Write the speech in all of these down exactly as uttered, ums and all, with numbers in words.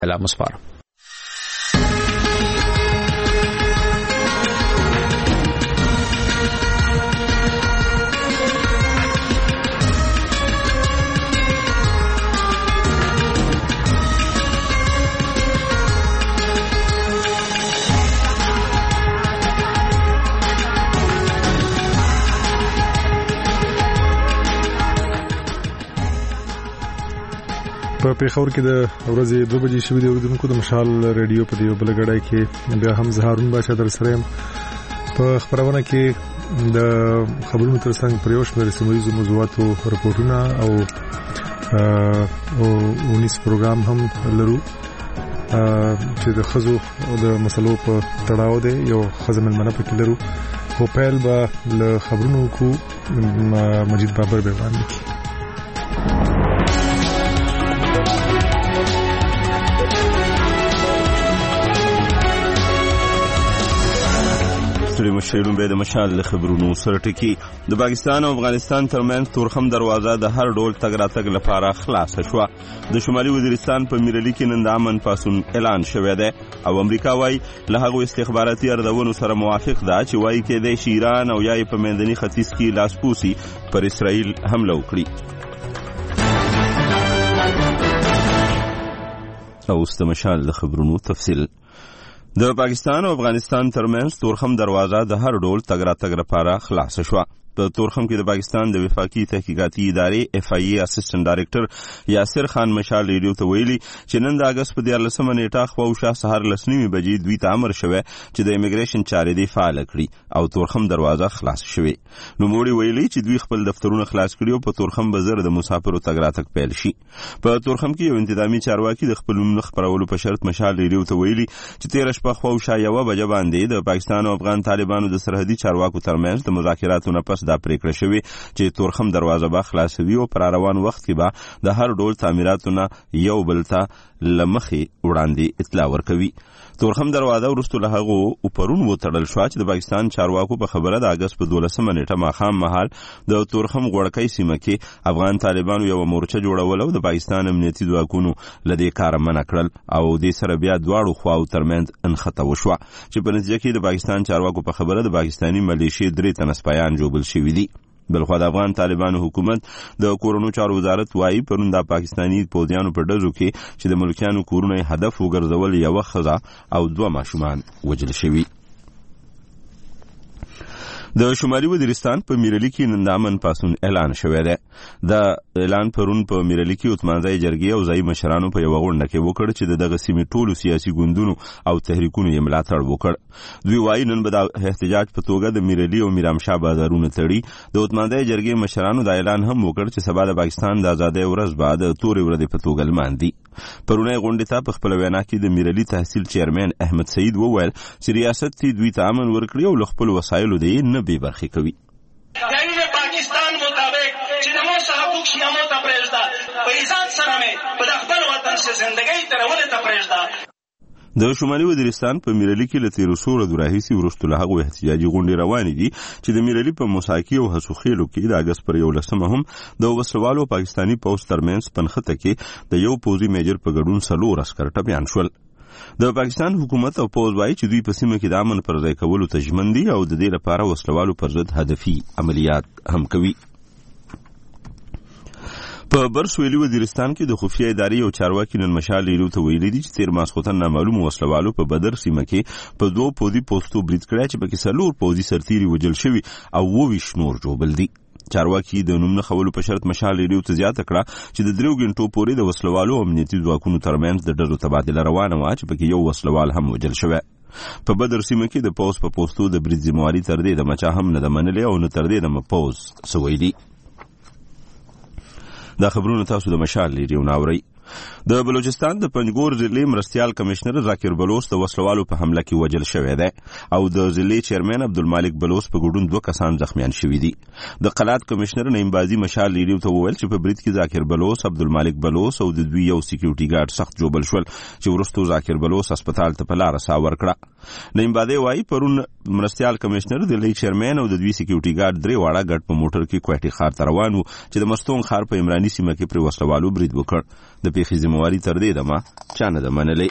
اعلام وسپارم. په پیښور کې د ورځې دوه بجې شوې د اوریدونکو د مشال ریډیو په دیو بلګړای کې بیا هم زهارون بچا در سره په خبرونه کې د خبرونو ترڅنګ پریوش مې سیمولیزو موضوعاتو رپورټونه او او ونیس پروګرام هم لرو چې د خزو او د مسلو په تړاو دی یو خزمل منه پکې لرو او پیل به له خبرونو کو مجید بابر به باندې مشرون به د مشال خبرونو سره ټکی د پاکستان او افغانستان ترمنځ تورخم دروازه د هر ډول تګ راتګ لپاره خلاص شوه. د شمالي وزیرستان په میرلی کې نن د امن پاسون اعلان شوی دی او امریکا وايي له هغه استخباراتي اردوونو سره موافق ده چې وايي کې د ایران او یا په منځني ختیځ کې لاسپوسی پر اسرائیل حمله وکړي. او است مشال خبرونو تفصیل د پاکستان او افغانستان ترمنځ تورخم دروازه د هر ډول تګ راتګ لپاره خلاص شوه. په تورخم کې د پاکستان د وفاقي تحقیقاتي ادارې اف آی ای اسسټنټ ډایریکټر یاسر خان مشال ریډیو ته ویلي چې نن د اگست په دیارلسمه نیټه خواوشا سهار لسنیمې بجې دوی ته امر شوی چې د امیګریشن چارې دی فعال کړي او تورخم دروازه خلاص شوی. نوموړي ویلي چې دوی خپل دفترونه خلاص کړي او په تورخم بازار د مسافرو تګ راتګ پیل شي. په تورخم کې یو انتظامی چارواکي د خپل نوم خبرولو په شرط مشال ریډیو ته ویلي چې تیر شپه خواوشا یو بجې باندې د پاکستان او افغان طالبانو د سرحدي چارواکو ترمنځ د مذاکراتو نه پس دا پریکړه شوې چې تورخم دروازه به خلاصوي او پر روان وخت کې به د هر ډول تعمیراتو نه یو بل ته لمخې وړاندې اطلاع ورکوي. تورخم دروازه وروسته له هغه پرون وتړل شو چې د پاکستان چارواکو په خبره د اگست په دولسمه نیټه ماښام مهال د تورخم غوړکۍ سیمه کې افغان طالبانو یو مورچه جوړول او د پاکستان امنیتي ځواکونو له دې کاره منع کړل او دې سره بیا دواړو خواو ترمنځ انخته وشوه چې په نتیجه کې د پاکستان چارواکو په خبره د پاکستاني ملیشې درې تنه سپایان جوړل شوي دي. بلخوا د افغان طالبانو حکومت د کورونو چارو وزارت وايي پرون د پاکستانی پوځیانو په ډزو کې چې د ملکیانو کورونه هدف وګرځول یو ښځه او دوه ماشومان وژل شوي. د شمالي وزیرستان په میرلی کې نن د امن پاسون اعلان شوی دی. د اعلان پرون په میرلی کې عثمانزای جرګې او ځایي مشرانو په یو غونډه کې وکړ چې د دغه سیمې ټولو سیاسي ګوندونو او تحریکونو یې ملاتړ وکړ. دوی وایي نن به د احتجاج په توګه د میرلی او میرامشاه بازارونه تړي. د عثمانزای جرګې مشرانو د اعلان هم وکړ چې سبا د پاکستان د ازادۍ ورځ به د تورې ورځې په توګه لمانځي. پرونی غونډې ته په خپل وینا کې د میرلی تحصیل چیرمن احمد سعید وویل چې ریاست ته دوی ته امن ورکړي او له خپل وسایلو دی نه بې برخې کوي. دلیل پاکستان مطابق چې د مو حقوق شیامو ته پرېږده په عزت سره مې په خپل وطن کې زندګۍ ترولې ته پرېږده. د شمالي وزیرستان په میرلی کې له تیرو څو ورځو راهیسې وروسته له هغو احتجاجي غونډې روانې دي چې د میرلی په موساکي او حسوخیلو کې د اګست پر یولسمه هم د وسلوالو پاکستاني پوځ ترمنځ پنښته کې د یو پوځي میجر په ګډون څلور عسکر ټپیان شول. د پاکستان حکومت او پوځ وايي چې دوی په سیمه کې د امن پر ځای کولو ته ژمن دي او د دې لپاره وسلوالو پر ضد هدفي عملیات هم کوي. په برسویلي وزیرستان کې د خفیه ادارې او چارواکي نن مشال ریډیو ته ویلي دي چې تیر ماسخوتن نامعلومو وسلوالو په بدر سیمه کې په دوه پوځي پوستو برید کړی چې پکې څلور پوځي سرتیري وژل شوي او اووه ویشت نور ژوبل دي. چارواکي د نوم نه خولو په شرط مشال ریډیو ته زیاته کړه چې د دریو غنټو پورې د وسلوالو او امنیتي ځواکونو ترمنځ د ډزو تبادله روانه وه چې پکې یو وسلوال هم وژل شوی. په بدر سیمه کې د پوځ په پوستو د برید ذمواري تر دې د مچا هم نه ده منلې او نه تر دې د پوځ څه ویلي. دا خبرونه تاسو د مشال ریډیو نه اورئ. د بلوچستان د پنجګور ضلع مرستیال کمشنر ذاکر بلوچ د وسلوالو په حمله کې وژل شوی دی او د ضلع چیرمن عبدالمالک بلوچ په ګډون دوه کسان زخمیان شوي دي. د قلات کمشنر نعیم بازي مشال ریډیو ته وویل چې په برید کې ذاکر بلوچ، عبدالمالک بلوچ او د دوی یو سکیورټي ګارد سخت جوبل شول چې وروسته ذاکر بلوچ هسپتال ته په لاره ساه ورکړه. نعیم بازي وایي پرون مرستیال کمشنر د ضلع چیرمن او د دوی سکیورټي ګارد درې واړه ګډ په موټر کې کوټي ښار ته روان وو چې د مستونګ ښار په عمراني سیمه کې پر وسلوالو برید وکړ. د د پیښې ذمہواري تر دې دمه چا نه ده منلې.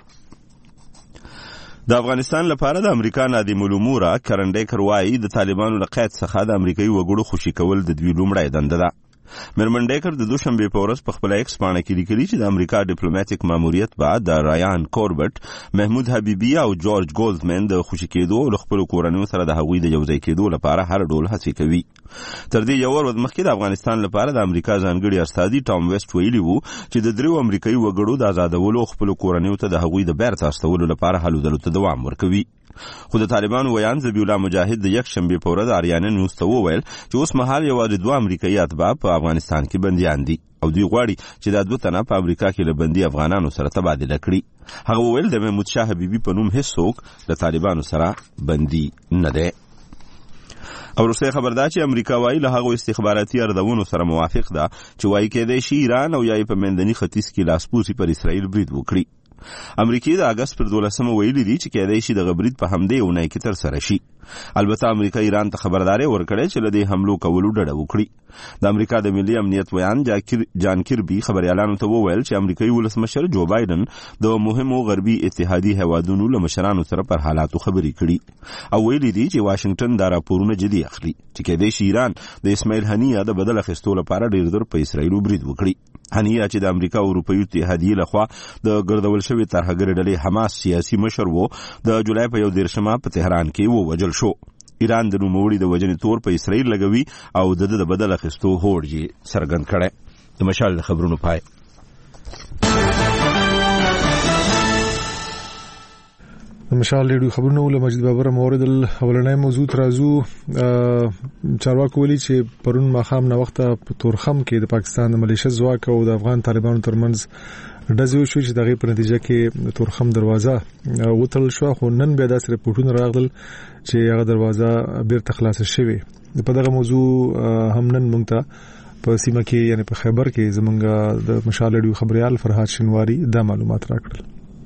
د افغانستان لپاره د امریکا نادم الامور کرن ډیکر وایي د طالبانو له قید څخه د امریکایي وګړو خوشي کول د دوی لومړی دنده ده. میرمن ډیکر د دوشنبې په ورځ په خپل ایکس پاڼه کې لیکلي چې د امریکا ډیپلوماټیک ماموریت بعد د رایان کوربټ، محمود حبیبي او جورج ګولدمن د خوشي کېدو او خپل کورنیو سره د هغوی د یوځای کېدو لپاره هر ډول هڅې کوي. تر دې یو ورځ مخکې د افغانستان لپاره د امریکا ځانګړي استازي ټام ویسټ ویلي وو چې د دریو امریکایي وګړو د آزادولو خپل کورنیو ته د هغوی د بیرته استولو لپاره هلو ځلو ته دوام ورکوي. خو د طالبانو ویان ذبیح الله مجاهد د یک شنبې په ورځ آریانا نیوز ته وویل چې اوس مهال یوازې دوه امریکایي اتباع په افغانستان کې بندیان دي او دوی غواړي چې دا دوه تنه په امریکا کې له بندي افغانانو سره تبادله کړي. هغه وویل د محمود شاه حبیبي په نوم هیڅوک له طالبانو سره بندي نه دی. او روسي خبردار چې امریکا وايي له هغو استخباراتي اردوونو سره موافق ده چې وايي کېدای شي ایران او یا په منځني ختیځ کې لاسپوڅي پر اسرائیل برید وکړي. امریکای د اگست پر دولسمه ویلي دي چې کېدای شي د غبرید په همدې اونۍ کې تر سره شي. البته امریکا ایران ته خبرداري ورکړې چې له دې حملو کولو ډډه وکړي. د امریکا د ملي امنیت ویان جان کیربي خبريالانو ته وویل چې امریکایي ولسمشر جو بایدن د مهمو غربي اتحادي هیوادونو له مشرانو سره پر حالاتو خبرې کړي او ویلي دي چې واشنگټن دا راپورونه جدي اخلي چې کېدای شي ایران د اسماعیل هنیه د بدل اخیستو لپاره ډېر زر په اسرائیل برید وکړي. هنیه چې د امریکا او اروپایي اتحادیې لخوا د ګردول شوی ترهګر ډلې حماس سیاسي مشر وو، د جولای په یو دیرشمه په تهران کې ووژل شو. ایران د نوموړي د وژنې تور په اسرائیل لګوي او د د بدل اخیستو هوډ یې څرګند کړی. د مشال خبرونو پای. مشال ریډیو خبرونه ول مجید بابر مورد اولنۍ موضوع ترازو چارواکو ویلي چې پرون ماخام نه وخت په تورخم کې د پاکستان د ملیشه ځواک او د افغان طالبانو ترمنځ ډزې وشوې چې دغه په نتیجه کې تورخم دروازه وتړل شو. خو نن بیا داسې رپورټونه راغلل چې هغه دروازه بیرته خلاصه شوې. په دغه موضوع هم نن موږ ته په سیمه کې یعنی په خیبر کې زمونږ د مشال ریډیو خبريال فرهاد شنواری دا معلومات راکړل.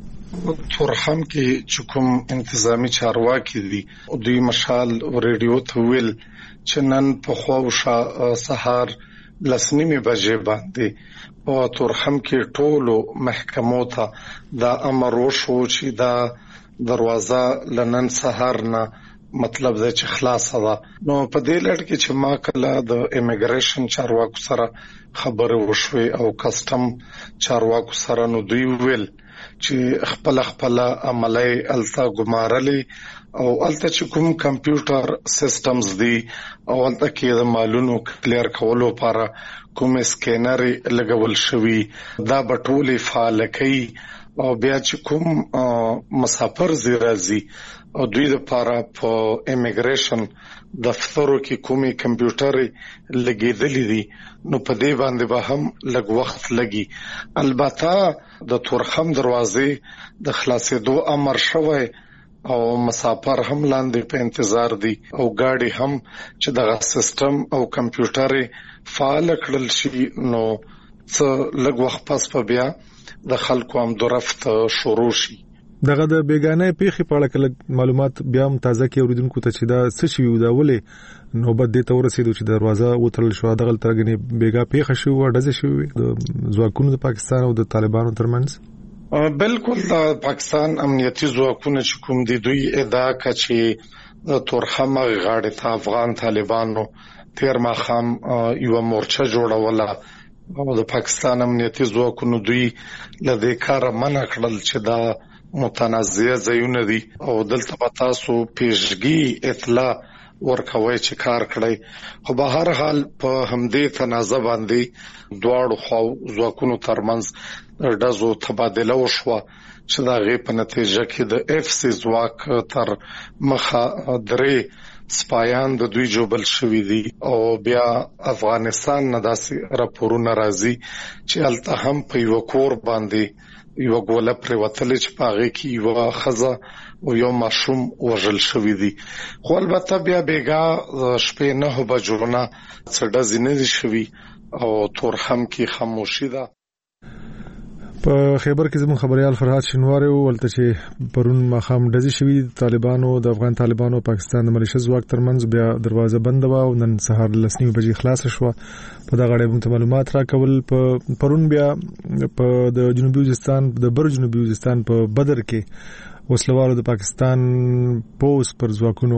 تورخم کې چې کوم انتظامی چارواکي دي او دوی مشال ریډیو ته ویل چې نن په خو سهار لسنیمه بجې باندې او تورخم کې ټولو محکمو ته دا امر وشو چې دا دروازه لنن سهار نه مطلب دا چې خلاصه ده. نو په دې لړ کې چې ما کله د امیګریشن چارواکو سره خبرې وشوي او کسٹم چارواکو سره نو دوی ویل چې خپل خپل عملي التا ګمارلې او الته چې کوم کمپیوټر سیستمز دي او الته کې د مالونو کلیر کولو لپاره کوم سکینر لګول شوی دا بټولې فعال کوي او بیا چې کوم مسافر زیرازي او دوی لپاره په امیګریشن دفترو کې کومي کمپیوټر لګیدلې دي نو په دې باندې به هم لږ وخت لګي. البته د تورخم دروازې د خلاصېدو امر شوی او مسافر هم لاندې په انتظار دي او ګاډي هم چې دغه سیستم او کمپیوټر فعال کړل شي نو څه لږ وخت پس په بیا د خلکو هم درفت شروع شي. دغه د بیگانه پیخي په اړه کله معلومات بیا هم تازه کې اوریدونکو ته چې دا څه شي وي دا ولې نوبت دې ته ورسېدو چې دروازه وتړل شو دغه ترګنې بیګا پیخه شو او ډزې شوې د ځواکونو د پاکستان او د طالبانو ترمنځ. بالکل د پاکستان امنیتي ځواکونه چې کوم دي دوی ادعا کوي چې د تورخم غاړې ته افغان طالبانو تیر ماخام یو مورچه جوړوله او د پاکستان امنیتي ځواکونو دوی لدې کار منع کړل چې دا متنازعه ځایونه دي او دلته په تاسو پیشګي اطلاع ورکوي چې کار کړی خو به هر حال په همدې تنازع باندې دواړو خو ځواکونو ترمنځ ډزو تبادله وشوه چې دا غي په نتیجه کې د اف سي ځواک تر مخه درې سپایان د دوی جوبل شوی دي او بیا افغانستان نه داسې راپورونه راځي چې الته هم په یو کور باندې یو ګوله پر وتل چې پاغه کې یو خزه او یو ماشوم وژل شوی دي. خو البته بیا بیګا شپې نه بجونه څډه زینې شوی او تورخم کې خاموشي ده. په خیبر کې زموږ خبريال فرهاد شینواری ولته چې پرون ماخام ډزې شوي طالبانو د افغان طالبانو پاکستان د ملیشه ځواک ترمنځ بیا دروازه بنده و او نن سهار لسنیو بجې خلاص شو. په دا غړې موږ معلومات راکول. په پرون بیا په د جنوبي وزیرستان د بر جنوبي وزیرستان په بدر کې وسلوالو د پاکستان پوس پر ځواکونو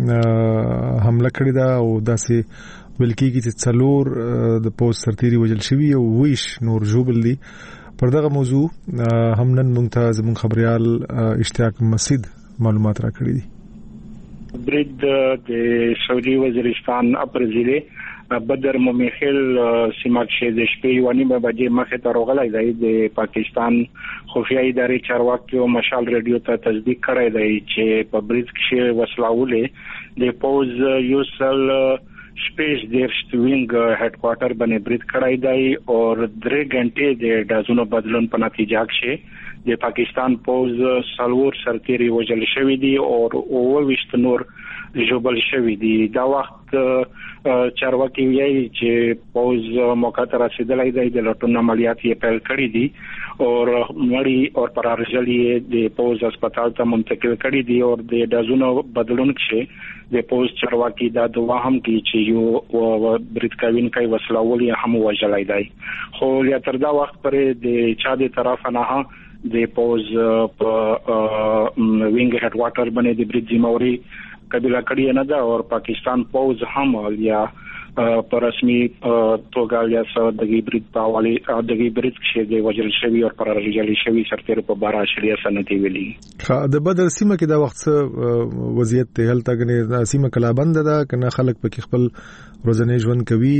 حمله کړې ده او داسې ویل کېږي چې څلور د پوس سرتیري وژل شوي او ویش نور ژوبل دي. پر دغه موضوع هم نن موږ ته زموږ خبريال اشتیاق مسعود معلومات راکړي دي. برید د سعودي وزیرستان اپر ضلع بدر مومخیل سیمه کې د شپې یو نیمه بجې مخې ته راغلی دی. د پاکستان خفیه ادارې چارواکي او مشال ریډیو ته تصدیق کړی دی چې په برید کې وسلاولې د پوز یوسل سپیس دیرشت وینگ هیڈ کوارٹر بنے برید کړای دی او درې غنټې د دازونو بدلون په نتیجه کې د پاکستان پوز سلور سرتیري وژل شوی دی او او وشت نور ژوبل شوی دی. دا وخت چارواکي وایي چې پوز موقع ته رسیدلی دی د لټون عملیات یې پیل کړی دي او مړی او پرارجلی د پوز هسپتال ته منتقل کړی دي او د دازونو بدلون کې د پوز چارواکي دا دوا هم کوي چې یو برید کوونکی وسلوال یې هم وژلی دی. خو یا تر دا وخت پرې د چا د طرف نه د پوز په وینګ هډ کوارټر باندې د برید ذمہواری قبیله کړی نه ده او پاکستان پوز هم یا پر رسمي توګه یا د برید په حواله د برید کې د وژل شوی او پر رجالي شوی سرتیر په بارا شریعه سنتي ویلي. د بدر سیمه کې دا وخت وضعیت ته هل تاګنه سیمه کلا بند ده کنه خلک په خپل روزنه ژوند کوي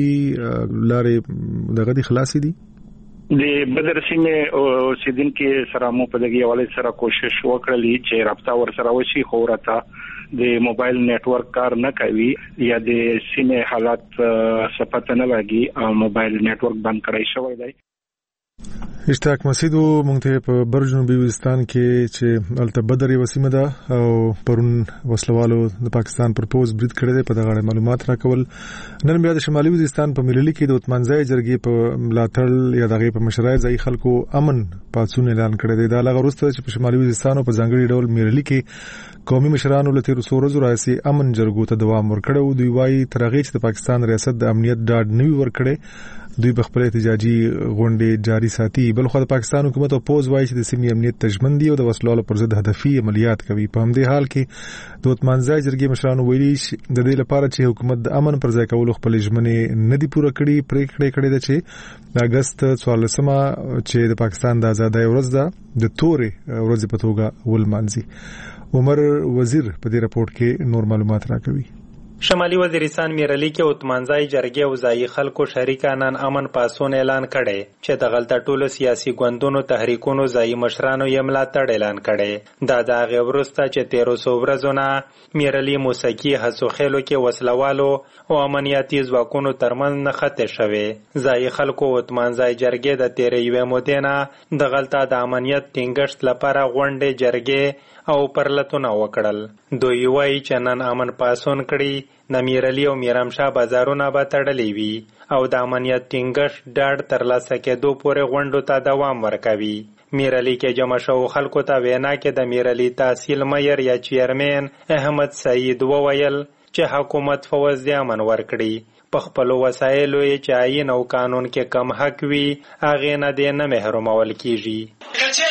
لارې دغه دي خلاصې دي. د بدر سیمه اوسیدونکو سره مو په دغه حواله سره کوشش وکړلې چې رابطه ور سره وشي خو راته د موبایل نتورک کار نه کوي یا د سیمه حالات صفته نه لګي او موبایل نتورک بند کړی شوی دی. اشتیاق مسعود مونږ ته په بر جنوبي وزیرستان کې چې الته بدر یو سیمه ده او پرون وسلوالو د پاکستان پر پوز برید کړی دی په دغه معلومات راکول. نن بیا د شمالي وزیرستان په ملي کې د عثمانزای جرګې په ملاتړ یا دغه په مشرۍ ځای خلکو امن پاتون اعلان کړی دی. دا لغه وروسته چې په شمالي وزیرستان په ځانګړي ډول ملي کې قومي مشرانو له تیر څو ورځې راځي امن جرګو ته دوام ورکړو. دوی وايي تر هغه چې د پاکستان ریاست د امنیت ډاډ نوي ورکړي دوی په خپل احتجاجي غونډې جاري ساتي. بل خو د پاکستان حکومت او پوز وايي چې د سیمې امنیت تضمین دی او د وسلوالو پر ضد هدفي عملیات کوي. په همدې حال کې د عثمانزای جرګې مشرانو ویلي د دې لپاره چې حکومت د امن پر ځای کولو خپل ژمنې نه دي پوره کړې پریکړې کړې ده چې د اگست څوارلسمه چې د پاکستان د ازادۍ ورځ ده د تورې ورځ په توګه ولمانځي. عمر وزیر په دې راپورټ کې نور معلومات راکوي. شمالي وزیرستان میرلی کې عثمانزای جرګې او ځایي خلکو شریکانان امن پاسون اعلان کړي چې د غلطه ټولو سیاسي ګوندونو تحریکونو ځایي مشرانو یې ملاتړ اعلان کړي. دا د هغې وروسته چې تیرو څو ورځو نه میرلی موسیقي هڅوخیلو کې وسلوالو او امنیتي ځواکونو ترمنځ نښتې شوې. ځایي خلکو عثمانزای جرګې د تیرې یوې مودې نه د غلطه د امنیت ټینګښت لپاره غونډې جرګې او پرلتونه وکړل. دوی وایي چې نن امن پاسون کړي د میرلی او میرامشاه بازارونه به تړلې وي او د امنیت ټینګښت ډاډ ترلاسه کېدو پورې غونډو ته دوام ورکوي. میرلی کې جمع شوو خلکو ته وینا کې د میرلی تحصیل میر یا چیرمن احمد سعید وویل چې حکومت فوز د امن ورکړي. په خپلو وسایلو یې چې آیین او قانون کې کم حق وي هغې نه دی نه محرومول کیږي.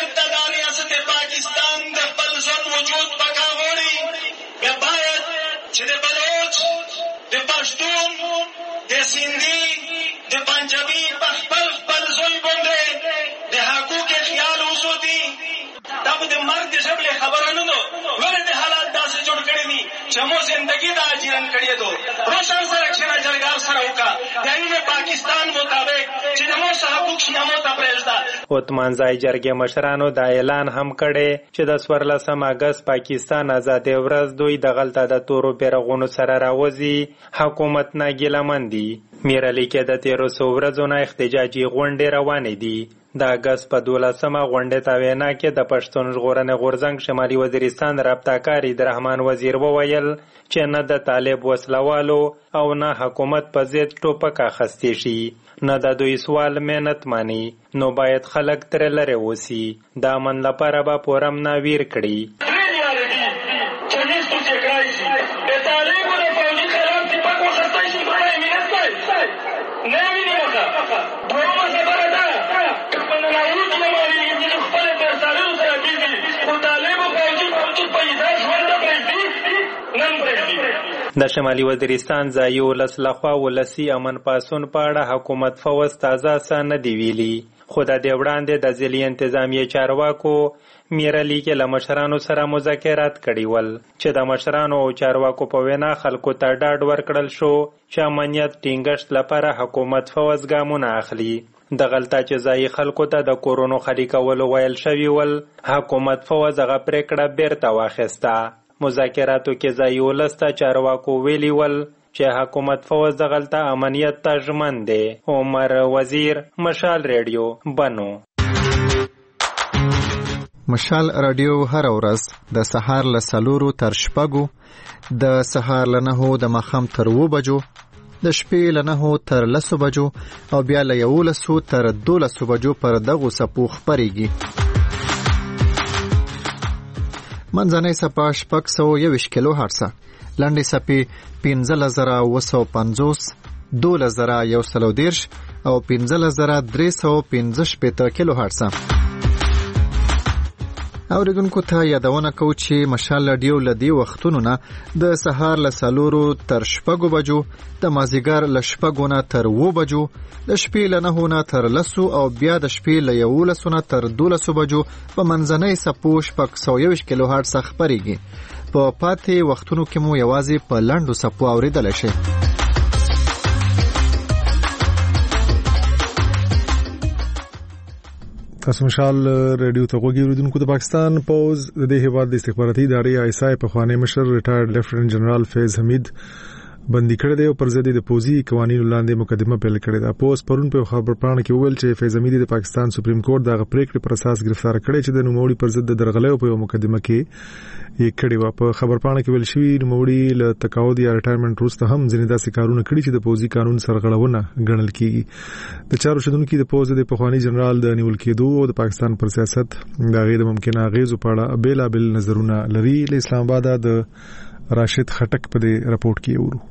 چمو زندگی دا جیرن کړی دو روشن سره کښنه جرګار سره وکا یعنی پاکستان مطابق چې نو حقوق شیامو ته پرېږده. عثمانزای جرګې مشرانو دا اعلان هم کړی چې د څوارلسم اګست پاکستان ازادۍ ورځ دوی د غلطه د تورو بیرغونو سره راوځي حکومت نه ګیلمن دي. میرلی کې د تیرو څو ورځو نه احتجاجي غونډې روانې دي. د اګست په دولسمه غونډې ته وینا کې د پښتون ژغورنې غورځنګ شمالي وزیرستان رابطه عبدالرحمن وزیر وویل چې نه د طالب وسلوالو او نه حکومت په ضد ټوپک اخیستی شي، نه د دوی سوال مهنت مانی، نو باید خلک ترې لرې اوسي. د امن لپاره به پورم ناویر کړي. د شمالي وزیرستان ځایي ولس لخوا ولسي امن پاسون په اړه حکومت فوز تازه څه نه دی ویلي، خو د دې وړاندې د ضلعي انتظامیې چارواکو میرالي کې له مشرانو سره مذاکرات کړي ول چې د مشرانو او چارواکو په وینا خلکو ته ډاډ ورکړل شو چې امنیت ټینګښت لپاره حکومت فوز ګامونه اخلي. د غلطه چې ځایي خلکو ته د کورونو خالي کولو ویل شوي ول، حکومت فوز هغه پریکړه بیرته واخیسته. مذاکراتو کې ځایي ولس ته چارواکو ویلي ول چې حکومت فوز د غلطه امنیت ته ژمن دی. عمر وزیر، مشال ریډیو، بنو. مشال رادیو هر ورځ د سهار له څلورو تر شپږو، د سهار له نهو د ماښام تر اووه بجو، د شپې له نهو تر لسو بجو او بیا له یولسو تر دولسو بجو پر دغو څپو خپرېږي. منځنۍ څپه شپږ سوه یوویشت کیلو هرڅه، لنډې څپې پنځلس زره اووه سوه پنځوس، دولس زره یو سل او دېرش او پنځلس زره درې سوه پنځه شپېته کیلو هرڅه. اوریدونکو ته یادونه کوو چې مشال رادیو له دې وختونو نه د سهار له څلورو تر شپږو بجو، د مازدیګر له شپږو نه تر اووه بجو، د شپې له نهو نه تر لسو او بیا د شپې له یولسو نه تر دولسو بجو په منځنۍ څپو شپږ سوه یوویشت کیلو هرڅه خپرېږي. په پاتې وختونو کې مو یوازې په لنډو څپو اورېدلی شئ. تاسو مشال ریډیو ته غوږی اوریدونکو. د پاکستان پوز د دې هیواد د استخباراتي ادارې آی اس آی په خوانی مشر ریټایرډ لیفټننټ جنرال فیض حمید بندي کړی دی او پر ضد د پوزي قوانینو لاندې مقدمه پیل کړې ده. پوز پرون په خبر پاڼه کې وویل چې فیض حمید د پاکستان سپریم کورټ دغه پریکړې پر اساس گرفتار کړی چې د نوموړي پر ضد د درغلیو په مقدمه کې یې کړی و. په خبر پاڼه کې ویل شوی نوموړي له تقاعد یا ریټایرمنټ وروسته هم ځینې داسې کارونه کړي چې د پوزي قانون سرغړونه ګڼل کیږي. د چارو شدونکو د پوز د پخوانی جنرال د نیول کېدو او د پاکستان پر سیاست د غیر ممکنه اغیزو په اړه بیلابل نظرونه لري. له اسلام آباد د راشد خټک په دې راپورټ کې ورو.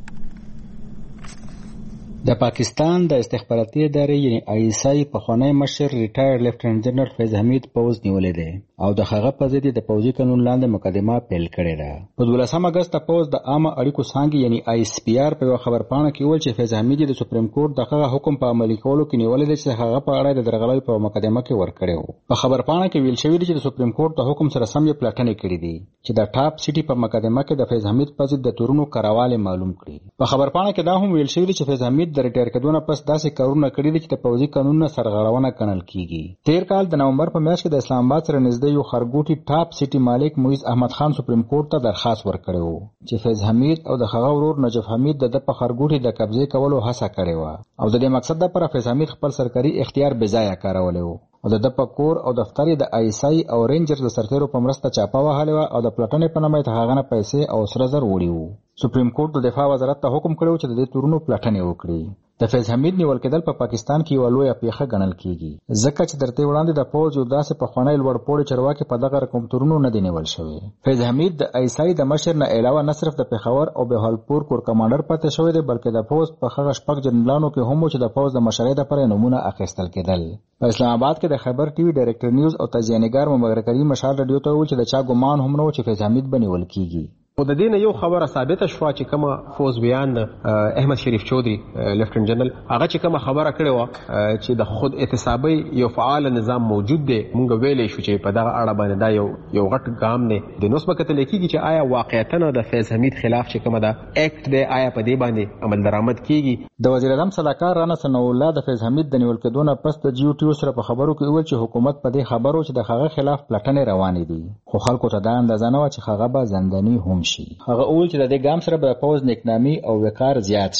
د پاکستان د استخباراتي ادارې یعنی آی اس آی پخوانی مشر ریټایرډ لیفټننټ جنرال فیض حمید پوز نیولې ده او د هغه په ضد د پوزي قانون لاندې مقدمه پیل کړې ده. په دولسم اگست پوز د عامه اړیکو څانګې یعنی آی اس پی آر په خبر پاڼه کې ویل چې فیض حمید د سپریم کورټ دغه حکم په عملي کولو کې نیولې ده چې هغه په اړه د درغلۍ په مقدمه کې ورکړی و. په خبر پاڼه کې ویل شوی دی چې د سپریم کورټ د حکم سره سم یې پلټنې کړې دي چې د ټاپ سټي په مقدمه کې د فیض حمید په ضد د تورونو کراواله معلوم کړي. په خبر پاڼه کې دا هم ویل شوی دی چې فیض حمید د ریټایر کېدو پس داسې کارونه کړي دي چې د پوځي قانون سرغړونه ګڼل کیږي. تیر کال د نومبر په میاشت کې د اسلام آباد سره نږدې یو خرګوټي ټاپ سټي مالک مویز احمد خان سپریم کورټ ته درخواست ورکړی و چې فیض حمید او د هغه ورور نجف حمید د په خرګوټي د قبضې کولو هڅه کړې و او د دې مقصد لپاره فیض حمید خپل سرکاري اختیار بې ځایه کارولی و او د په کور او دفتر د آی اس آی او رینجرز د سرتیرو په مرسته چاپه وهلې و او د پلټنې په نامه ته هغه نه پیسې او سره زر وړي وو. سپریم کورټ د دفاع وزارت ته حکم کړی چې د دې تورونو پلټنې وکړي. د فیض حمید نیول کېدل په پاکستان کې یو لویه پیښه ګڼل کیږي ځکه چې درته وړاندې د پوز یو داسې پخوانی لوړپوړی چارواکي په دغه رقم تورونو نه دی نیول شوی. فیض حمید د آی اس آی د مشر نه علاوه نه صرف د پېښور او بهاولپور کور کمانډر پاتې شوی دی بلکې د پوز په هغه شپږ جنرالانو کې هم چې د پوز د مشرۍ لپاره نمونه اخیستل کېدل. په اسلام آباد کې د خبر ټي وي ډایرکټر نیوز او تجزیه‌نګار مبارک کریم مشال رادیو ته وویل چې د چا ګمان هم نه و چې فیض حمید بنیول کیږي. خو د دې نه یو خبره ثابته شوه چې کومه فوز بیان احمد شریف چودري لیفټننټ جنرال هغه چې کومه خبره کړې وه چې د خود اعتصابي یو فعال نظام موجود دی مونږ ویلی شو چې په دغه اړه باندې دا یو یو غټ ګام دی. د نوس به کتلی کېږي چې آیا واقعیتاً د فیض حمید خلاف چې کومه ده اکټ دی آیا په دې باندې عمل درآمد کېږي. د وزیر اعظم صلاحکار رانا ثناء الله د فیض حمید د نیول کېدو نه پس د جیو ټي سره په خبرو کې وویل چې حکومت په دې خبرو چې د هغه خلاف پلټنې روانې دي خو خلکو ته دا اندازه نه وه چې هغه به زنداني هم شي. هغه چې د دې ګام سره به پوز نیکنامي او وقار زیات شي.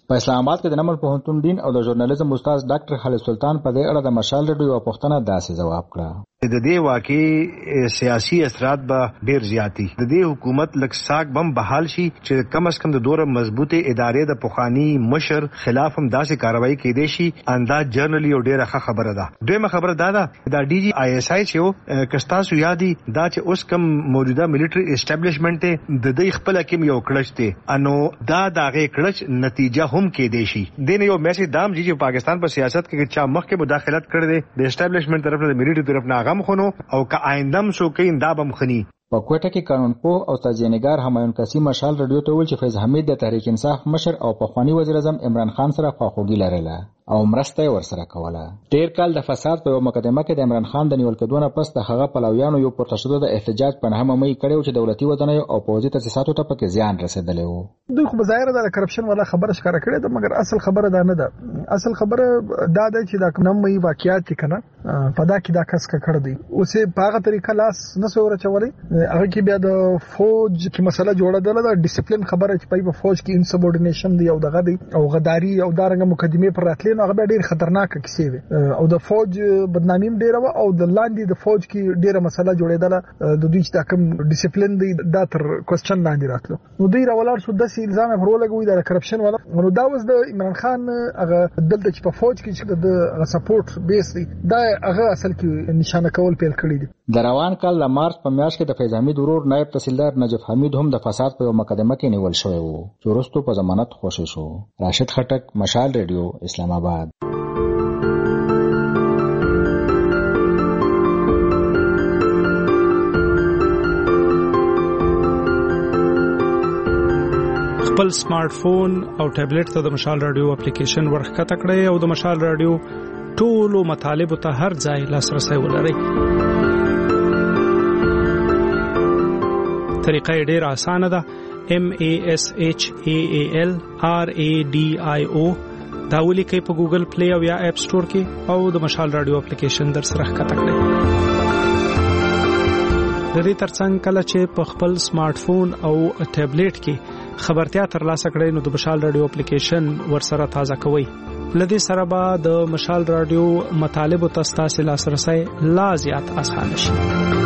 په اسلام آباد کې د نمل پوهنتون دین او د ژورنالیزم استاد ډاکټر خالد سلطان په دې اړه د مشال ریډیو یوه پوښتنه داسې جواب کړه. د دې واقعي سیاسي اثرات به ډیر زیاتی. د دې حکومت لک ساق بم بحال شي چې کم از کم د دوره مضبوطه ادارې د پوخانی مشر خلاف هم داسې کاروایی کېدې شي انداز جرنلی او ډیره ښه خبره ده. دویمه خبره دا ده دا ډي جی آی اس آی چې کستاسو یادي دا چې اوس کم موجوده ملټری اسټابلیشمنت د دې خپل کې یو کړچ دی انو دا دغه کړچ نتیجه هم کېدې شي. دین یو میسج دام چې پاکستان په سیاست کې چا مخ کې مداخلت کړی دی د اسټابلیشمنت طرف نه د ملټری طرف نه غم خونو او که آیندم سو کې اندابم خني. په کوټه کې قانونپوه او تجزیه‌نګار همایون کسی مشال رادیو ته ویل چې فیض حمید د تحریک انصاف مشر او پخوانی وزیر اعظم عمران خان سره خواخوږي لرله او مرسته ورسره کوله. ډیر کال د فساد په مقدمه کې د عمران خان د نیول کېدو نه پس د هغه پلویانو یو پورته شوه د احتجاج په نهمه مې کړو چې دولتي ودانیو او پوځي تاسیساتو ته پکې زیان رسیدلی وو. دوی خو بظاهر د کرپشن ولا خبره ښکاره کړې ده مګر اصل خبره دا نه ده. اصل خبره دا ده چې دا نهمه مې واقعیت کنه په دا کې دا کس کړه دی اوسې په هغه طریقه لاس نه سو ورچولې. هغه کې بیا د فوج کې مسله جوړه ده د ډیسپلین خبره چې په فوج کې انسبورډینیشن دی او دغه دی او غداری او دارنګ مقدمه پر راتلین هغه ډیر خطرناک کیسې وي او د فوج بدنامیم ډیره و او د لاندې د فوج کې ډیره مسله جوړېدله د دوی چې کوم ډیسپلین دی دا تر کوېسچن لاندې راتلو. نو دوی راولار شو د الزام پر ولګوي د کرپشن ولا نو دا اوس د عمران خان هغه دلته چې په فوج کې چې د سپورټ بیس دی دا هغه اصل کې نشانه کول پیل کړی دي. د روان کال د مارچ په میاشت کې د فیض حمید ورور نائب تحصیلدار نجف حمید هم د فساد په مقدمه کې نیول شوی وو چې وروسته په ضمانت خوشی شو. راشد خټک، مشال ریډیو، اسلام آباد. خپل سمارټ فون او ټابلیټ ته د مشال رادیو اپلیکیشن ورخکته کړئ او د مشال رادیو ټولو مطالبو ته هر ځای لاسرسی ولرئ. طریقه یې ډېره اسانه ده. M A S H A A L R A D I O دا ولیکئ په ګوګل پلی او یا اپ سټور کې او د مشال رادیو اپلیکیشن در سره ښکته کړئ. د دې ترڅنګ کله چې په خپل سمارټ فون او ټابلیټ کې خبرتیا ترلاسه کړئ نو د مشال رادیو اپلیکیشن ورسره تازه کوئ. لدې سره به د مشال رادیو مطالبو ته ستاسو لاسرسی لا زیات اسانه شي.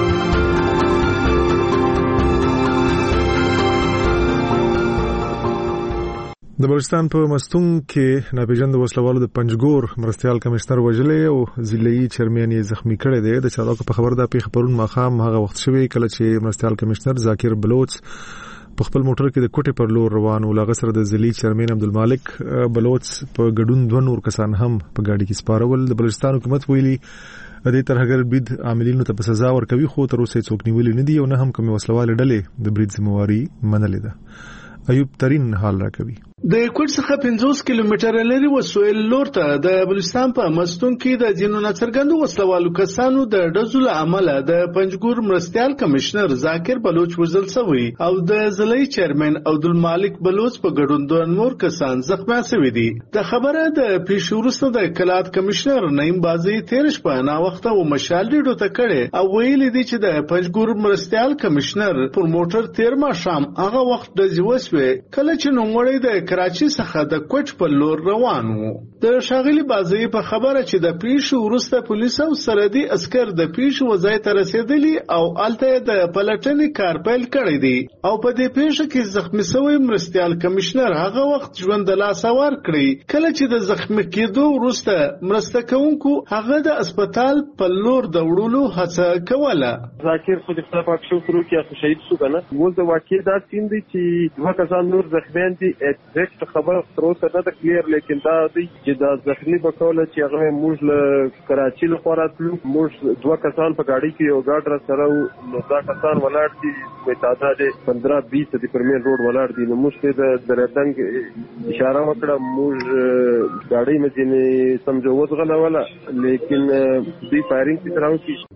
د بلوچستان په مستونګ کې ناپېژاند وسلوالو د پنجګور مرستيال کمشنر وجلې او ضلعي چیرمن یې زخمی کړی دی. د چارواکو په خبر ده پیښه پرون ماښام هغه وخت شوی کله چې مرستيال کمشنر ذاکر بلوچ په خپل موټر کې د کوټې پر لور روان و. لاغه سره د ضلعي چیرمن عبدالمالک بلوچ په ګډون دوه نور کسان هم په گاډي کې سپارول. د بلوچستان حکومت ویلي د ترهګر بید عاملینو ته په سزا ورکوي خو تر اوسه څوک نیولې نه دي او نه هم کوم وسلوال ډلې د برید ذمہواری منلې ده. ایوب ترین حال راکوي. د کوټ څخه پنځوس کیلومتره لري وسویل لور ته د بلوچستان په مستون کې د جنو نڅرګندو وسلوالو کسانو د ډزو له امله د پنجګور مرستيال کمشنر ذاکر بلوچ وژل شوی او د ضلعي چیرمن عبدالمالک بلوچ په ګډون دوه نور کسان زخمی شوي دي. د خبره د پیښې وروسته د کلات کمشنر نعیم بازي تیر شپه نا وخته و مشال ریډیو ته کړي او ویلي دي چې د پنجګور مرستيال کمشنر پر موټر تیر ما شام هغه وخت د جوسوي کله چې نوموړی د کراچي څخه د کوټ په لور روان وو. د شاغلي بازي په خبره چې د پیښې وروسته پولیس او سرحدي عسكر د پیښې وځای ته رسیدلي او الته د پلټنې کار پیل کړی دی او په دې پیښه کې زخمی شوی مرستيال کمشنر هغه وخت ژوند لا سوار کړی کله چې د زخمی کېدو وروسته مرسته کوونکو هغه د هسپتال په لور د وړلو هڅه کوله. ذاکر خو د خپل پاک شو شروع کې شهید شو کنه ول د واقع دا سین دي چې دوه کسان نور زخمیان دي. ایگزیکټ خبر تر اوسه نه ده کلیر لیکن دا دی چې دا زخمی بکوله چې هغه موږ له کراچي له خوا راتلو موږ دوه کسان په گاډي کې یو ګاډ را سره نو دا کسان ولاړ دي په تعداد پندرہ بیس د پرمین روډ ولاړ دي. نو موږ د درتنګ اشاره وکړه موږ گاډي مې نه سمجو وځغله ولا لیکن دی فایرینګ تراو کی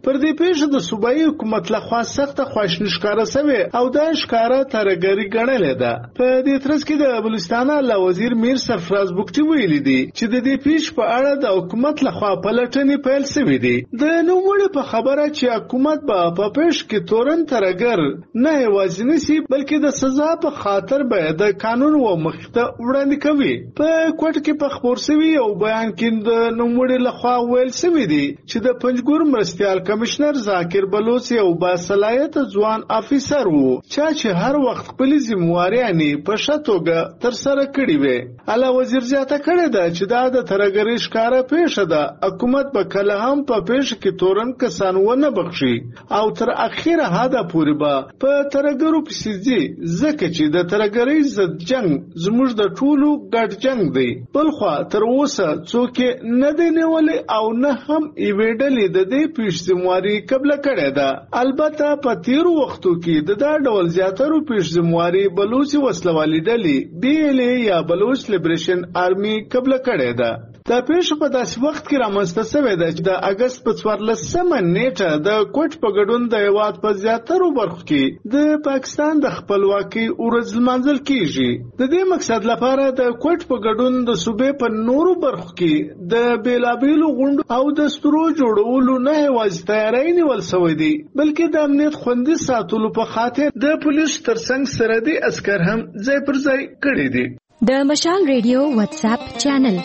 پر دې پیښه د صوبایي حکومت لخوا سخته خواشیني ښکاره شوې او دا ښکاره ترهګري ګڼلې ده. په دې ترڅ کې د بلوچستان اعلی وزیر میر سرفراز بوکټي ویلي دي چې د دې پیښې په اړه د حکومت لخوا پلټنې پیل شوې دي. د نوموړي په خبره چې حکومت به په پیښه کې تورن ترهګر نه یوازې نسی بلکې د سزا په خاطر به د قانون و مخ ته وړاندې کوي. په کوټ کې په خبر شوی او بیان کې د نوموړي لخوا ویل شوی دی چې د پنځګور مرستيال کمشنر ذاکر بلوچ یو باصلاحیت ځوان افیسر وو چې هر وخت خپل ذمہواریانې په شتوګه تر سره کړې وي. اعلی وزیر زیاته کړې ده چې دا د ترهګرۍ ښکارا پیښه ده. حکومت به کله هم په پیښه کې تورن کسان ونه بخشي او تر اخیره هدا پورې به په ترهګرو پسې ځي ځکه چې د ترهګرۍ ضد جنگ زموږ د ټولو ګډ جنگ دی. بلخوا تر اوسه څوک نه دی نیولې او نه هم یوې ډلې د دې پیښې ذمہواري قبله کړې ده. البته په تیرو وختو کې د دا ډول زیاترو پیښې ذمہواري بلوچ وسلوالي ډلې بي ال اي یا بلوچ لیبریشن آرمي قبله کړې ده. دا پیښه په داسې وخت کې رامنځته شوې ده چې د اګست په څوارلسمه نیټه د کوټ په ګډون د هېواد په زیاترو برخو کې د پاکستان د خپلواکۍ ورځ لمانځل کیږي. د دې مقصد لپاره د کوټ په ګډون د صوبې په نورو برخو کې د بیلابیلو غونډو او دستورو جوړولو نه یوازې تیاری نیول شوی دی بلکې د امنیت خوندي ساتلو په خاطر د پولیسو ترڅنګ سرحدي عسکر هم ځای پر ځای کړي دي. د مشال ریډیو واتس اپ چینل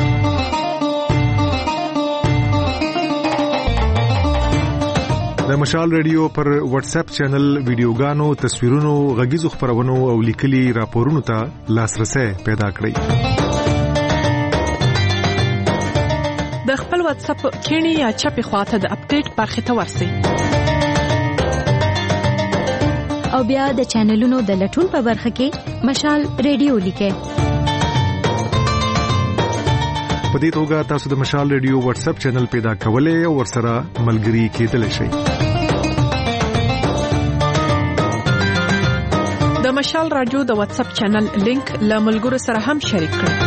د مشال ریډیو پر واتس اپ چینل ویډیوګانو، تصویرونو، غږیزو خبرونو او لیکلي راپورونو ته لاسرسي پیدا کړئ. د خپل واتس اپ کینی یا چپی خواته د اپډیټ برخه ته ورسئ او بیا د چینلونو د لټون په برخه کې مشال ریډیو لیکئ. په دې توګه تاسو د مشال ریډیو واتس اپ چینل پیدا کولای او ورسره ملګري کېدلی شئ. د مشال رادیو د واتس اپ چینل لینک له ملګرو سره هم شریک کړئ.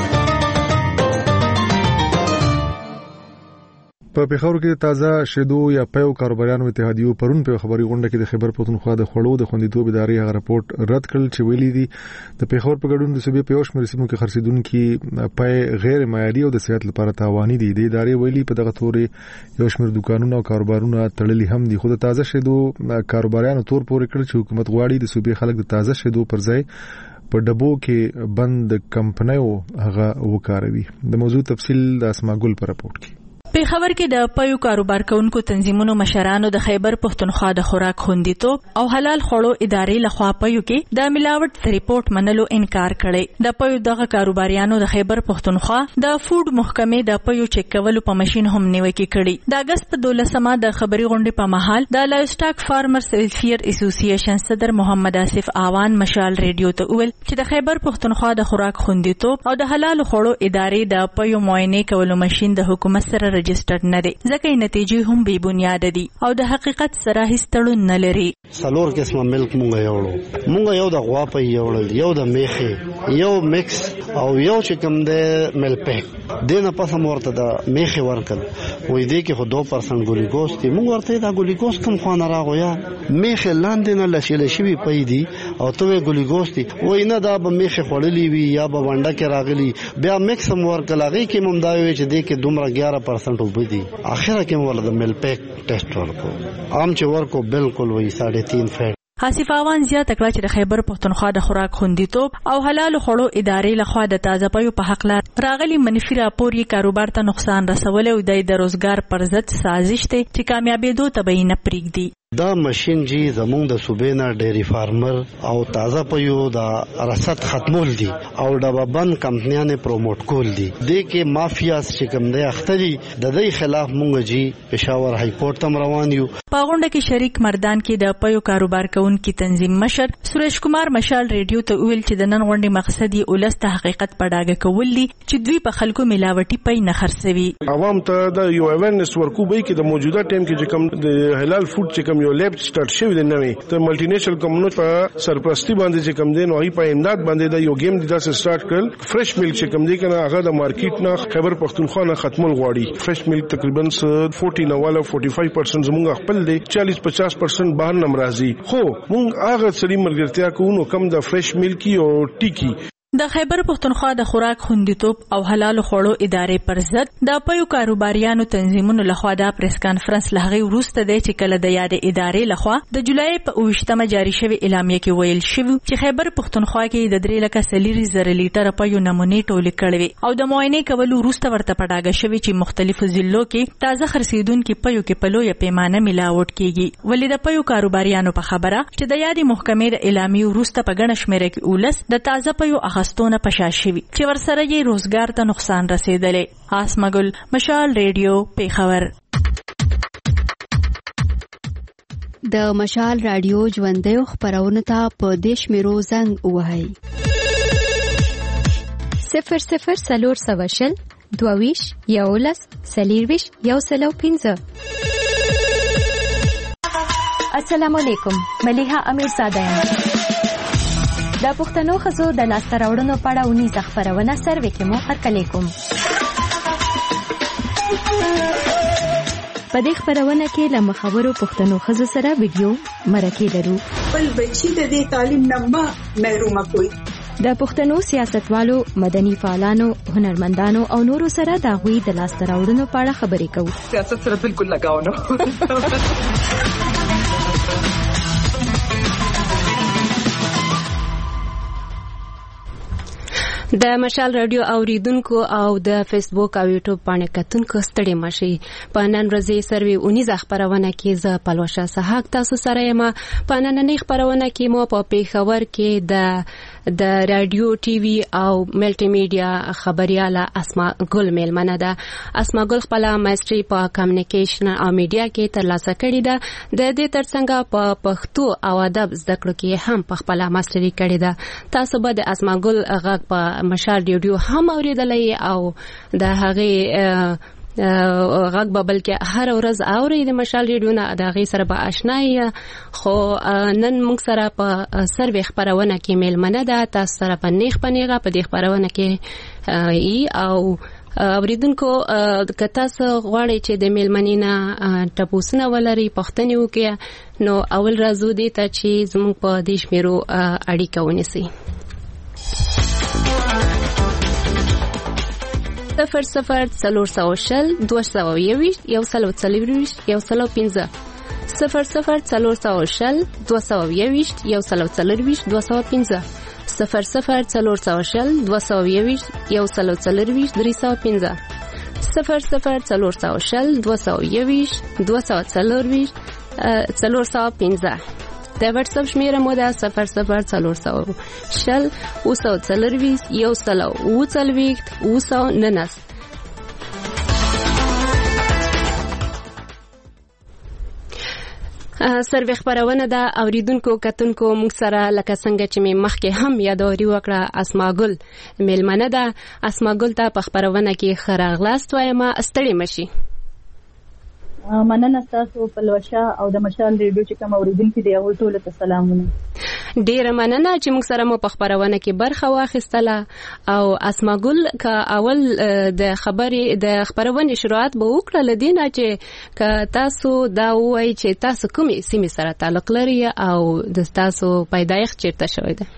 په پیښور کې تازه شیدو یا پیو کاروبارانو اتحادیو پرون په خبري غونډه کې د خبر پښتونخوا د خړو د خوندیتوب ادارې هغه راپورټ رد کړل چې ویلي دي د پیښور په ګډون د صوبې په یو شمېر سیمو کې خرڅیدونکو پای غیر معیاري او د صحت لپاره تاواني دي. د ادارې ویلي په دغه تورې یو شمېر دکانونه او کاروبارونه تړلي هم دي. خو د تازه شیدو کاروبارانو تور پورې کړ چې حکومت غواړي د صوبې خلک د تازه شیدو پر ځای په ډبو کې بند کمپنیو هغه وکاروي. د موضوع تفصیل د اسماګل پر راپورټ کې. پیښور کې د پيو کاروبار کوونکو تنظیمونو مشرانو د خیبر پښتونخوا د خوراک خوندیتوب او حلال خوړو ادارې لخوا پيو کې د ملاوت ریپورت منلو انکار کړي. د پيو دغه کاروباریانو د خیبر پښتونخوا د فود محکمې د پيو چک کولو په ماشين هم نیوکه کړي. د اگست په دولسمه د خبري غونډې په محل د لایوسټاک فارمرز ویلفیر اسوسییشن صدر محمد آصف آوان مشال ریډیو ته ویل چې د خیبر پښتونخوا د خوراک خوندیتوب او د حلال خوړو ادارې د پيو معاینه کولو ماشين د حکومت سره رجستر نه دي ځکه نتیجې هم بې بنیاد دي او د حقیقت سره هیڅ تړون نه لري. سلور قسمه ملک مونږ یوړو مونږ یو د غوا په یوړل یو د میخه یو میکس او یو چې کوم د مل پیک دینه پس مورته د میخه ورکل وې دې کې خو دو پرسنټ ګلوکوز دی. مونږ ورته دا ګلوکوز کوم خو نه راغو یا میخه لاندې نه لشل شي پي دي او ته ګلوکوز دی وې نه دا به میخه خړلې وي یا به وانډه کې راغلي بیا میکس ورکل هغه کې مونږ دا وی چې دې کې دومره ګیارہ پرسنټ وبدي. اخره کې مولا د مل پیک ټیسټ ورکو عام چې ورکو بالکل وې ساڑھے تین فیټ. آصف آوان زیاته کړه چې د خیبر پښتونخوا د خوراک خوندیتوب او حلال خوړو ادارې لخوا د تازه پيو په حق لار راغلي منفي راپور یې کاروبار ته نقصان رسول او د روزګار پر ضد سازش ته چې کامیابېدو ته به نه پریږدي. دا ماشين جی زمونږ د صوبې نه ډېری فارمر او تازه پيو د رصد ختمول دي او د بند کمپنیانه پروموټ کول دي. د کې مافیاس چې کوم دی اختري د دې خلاف مونږ جی پېښور های کورټ تم روان یو. په غونډه کې شریک مردان کې د پيو کاروبار کوونکو تنظیم مشر سریش کمار مشال ریډیو ته ویل چې د نن غونډې مقصد یې ولست حقیقت په ډاګه کول دي چې دوی په خلکو ملاوټي پي نه خرڅوي. عوام ته د یو اویرنس ورکو به کې د موجوده ټیم کې چې کوم د حلال فود چې کوم کوم یو لیب سٹارټ شوی دی نوې ته ملټي نېشنل کمپنیو په سرپرستی باندې چې کم دین او په امداد باندې دا یو گیم د تاسو سٹارټ کړل فرش ملک چې کم دی کنه هغه د مارکیټ نه خبر پختونخوا نه ختمول غواړي فرش ملک تقریبا چالیس نه والا پنځه پرسنټ زموږ خپل دی چالیس پچاس پرسنټ بهر نمرازي خو موږ هغه سړي ملګرتیا کوو کم د فرش ملکی او ټیکی د خیبر پختونخوا د خوراک خوندیتوب او حلال خوړو ادارې پر ضد د پيو کاروباریانو تنظیمونو لخوا د پریس کانفرنس لغوي وروسته د چې کله د یاد ادارې لخوا د جولای په اوویشتمه جاری شوی اعلامیه کې ویل شوی چې خیبر پختونخوا کې د درې لکه سلیری زره لیټر پيو نمونې ټولې کړې او د معاینې کولو وروسته ورته پټاګه شوی چې مختلفو ضلعو کې تازه خرڅیدونکو پيو کې په لویه پیمانه ملاوټ کیږي ولې د پيو کاروباریانو په خبره چې د یاد محکمې د اعلامیه وروسته په ګڼه شمیره کې اولس د تازه پيو ستونه پشاشوي چې ورسره یې روزګار ته نقصان رسیدلې. آسمګل مشال ریډیو پیښور. د مشال رادیو ژوندۍ خبرونه ته په دیش میرو زنګ وهاي صفر صفر سلور سوشل دوویش یولس سلیرویش یو سلو پینزه. السلام علیکم، ملیحه امیر زاده د پښتنو ښځو د لاسته راوړنو په اړه اونیزه خپرونه سروې کې مو هرکلی کوم. په دې خپرونه کې له مخورو پښتنو ښځو سره ویډیو مرکې لرو. خپل بچي د دې تعلیم نه مه محرومه کوئ. د پښتنو سیاستوالو، مدني فعالانو، هنرمندانو او نورو سره د هغوی د لاسته راوړنو په اړه خبرې کوو. سیاست سره بالکل لګاو نه. د مشال رادیو اوریدونکو او د فیسبوک او یوټیوب باندې کتونکو ستړي مشي. په نن ورځې سروي اونیزه خبرونه کې ز پلوشه صحاک تاسو سره یم. په نننۍ خبرونه کې مو په پیښور کې د د رادیو ټي وي او ملټي میډیا خبرياله اسما ګل میلمنه ده. اسما ګل خپل ماستري په کمیونیکیشن او میډیا کې ترلاسه کړې ده. د دې ترڅنګ په پښتو او ادب زده کړو کې هم په خپل ماستري کړې ده. تاسو به د اسما ګل غږ په مشال ریډیو هم اوریدلای او د هغه غږ به بلکې هر ورځ اوري د مشال ریډیو نه د هغه سره به آشنای. خو نن موږ سره په سروي خبرونه کې میلمنه ده. تاسو سره په نیخ پنیغه په دې خبرونه کې ای او اوریدونکو کته سو غواړي چې د میلمنینا ټپوسنه ولري پښتني وکي نو اول راځو دي ته چې زموږ په دیش میرو اړیکه ونیسي. صفر صفر څلور سوه شل دوه سوه یوویشت یو سلو څلورویشت یو سلو پنځه. صفر صفر څلور سوه شل دوه سوه یوویشت یو سلو څلورویشت دوه سوه پنځه. صفر صفر څلور سوه شل دوه سوه یوویشت یو سلو څلورویشت درې سوه پنځه. صفر صفر څلور سوه شل دوه سوه یوویشت دوه سوه څلورویشت څلور سوه پنځه. د واتس اپ شمیره مو ده صفر صفر څلور سوه شل اوه سوه څلورویشت یو سلو اوه څلوېښت اوه سوه نهه. سروي خبرونه ده اوریدونکو کتونکو موږ سره لکه څنګه چې می مخکې هم یادوري وکړه اسما ګل میلمنه ده. اسما ګل ته په خبرونه کې خراغلاست وایم. استړي مشي. مننه تاسو په لوشا او د مشال ریډیو چې کوم اوریدونکو دی او ټول ته سلامونه. ډیره مننه چې موږ سره مو په خبرونه کې برخه واخیستله. او اسما ګل کا اول د خبرې د خبرونه شروعات به وکړه لدینه چې ک تاسو دا وایي چې تاسو کومې سیمې سره تعلق لري او د تاسو پیدایښت چیرته شوی ده.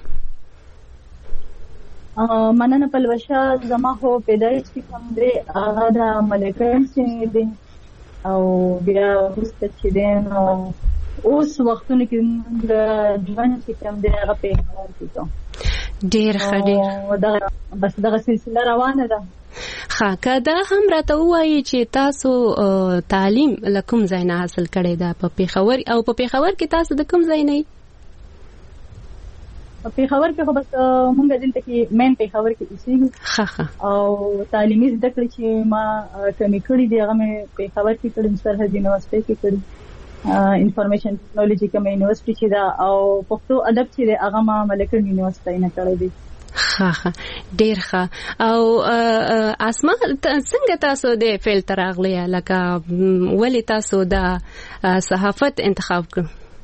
مننه په لوشا زما هو پیدایښت کوم دی هغه د ملکان سیمې دی او بیا وروسته چې دی نو اوس وختونه کې د ژوند چې کوم دی هغه پیښور کې کوم ډېر ښه ډېر بس دغه سلسله روانه ده. ښه که دا هم راته ووایي چې تاسو تعلیم له کوم ځای نه حاصل کړی ده په پیښور او په پیښور کې تاسو د کوم ځای نه یې؟ په پیښور کې خو بس مونږ دلته کې مین پیښور کې اوسېږو. ښه ښه. او تعلیمي زده کړې چې ما کمې کړي دي هغه مې پیښور کې کړي، سرحد یونیورسټۍ کې کړي، انفارمیشن ټیکنالوژي کوم یونیورسيټي چې دا او پښتو ادب چې دا هغه ما ملکن یونیورسيټي نه کړی دی. ها ها ډیر ښه. او اسما څنګه تاسو د فیل تراغلی لکه ولی تاسو د صحافت انتخاب کړ؟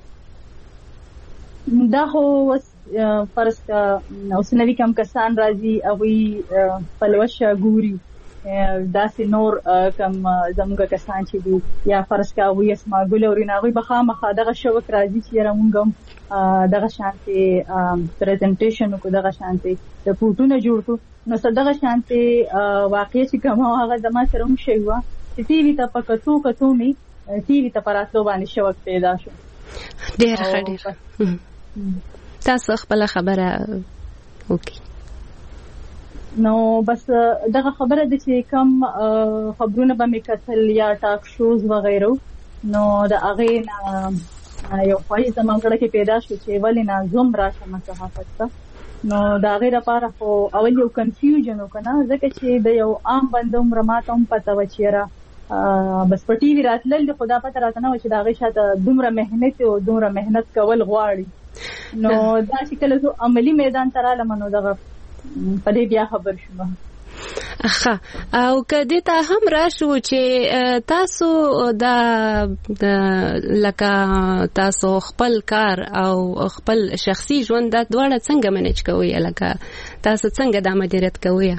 دا هو فرض کا اوسنوي کم کسان راځي او وی پلوشه ګوري داسې نور کم زموږ کسان چې دي یا فرض کا وی اسما ګل او ریناوي بخا مخه دغه شوک راځي چې رمونګم دغه شانتي پریزنټیشن کو دغه شانتي د پورتونه جوړ کو نو صدغه شانتي واقعي چې کوم هغه زما سره هم شي وا چې ټي وي ته پکتو کتو می ټي وي ته پراتلو باندې شوک پیدا شو. ډیر ښه ډیر تاسو خپل خبره وکي. نو بس دغه خبره د چې کم خبرونه به مې کتل یا ټاک شوز وغیرہ نو د هغه یو خوای زمونږ کې پیدا شو چې ولې نه زوم راشم صحافت ته. نو دا غیر لپاره خو اول یو کنفیوژن وکنه ځکه چې د یو عام بندوم رماته هم پته و چې را بس په ټي وي راتلل خدا پته راته نه و چې دا غي شاته دومره مهنت او دومره مهنت کول غواړي. نو دا چې کله زه عملی میدان ته رالم نو دغه په دې بیا خبر شوم. ښه او کدی ته هم راشو چې تاسو دا لکه تاسو خپل کار او خپل شخصي ژوند د دواړه څنګه منیج کوئ لکه تاسو څنګه د مدیریت کوئ؟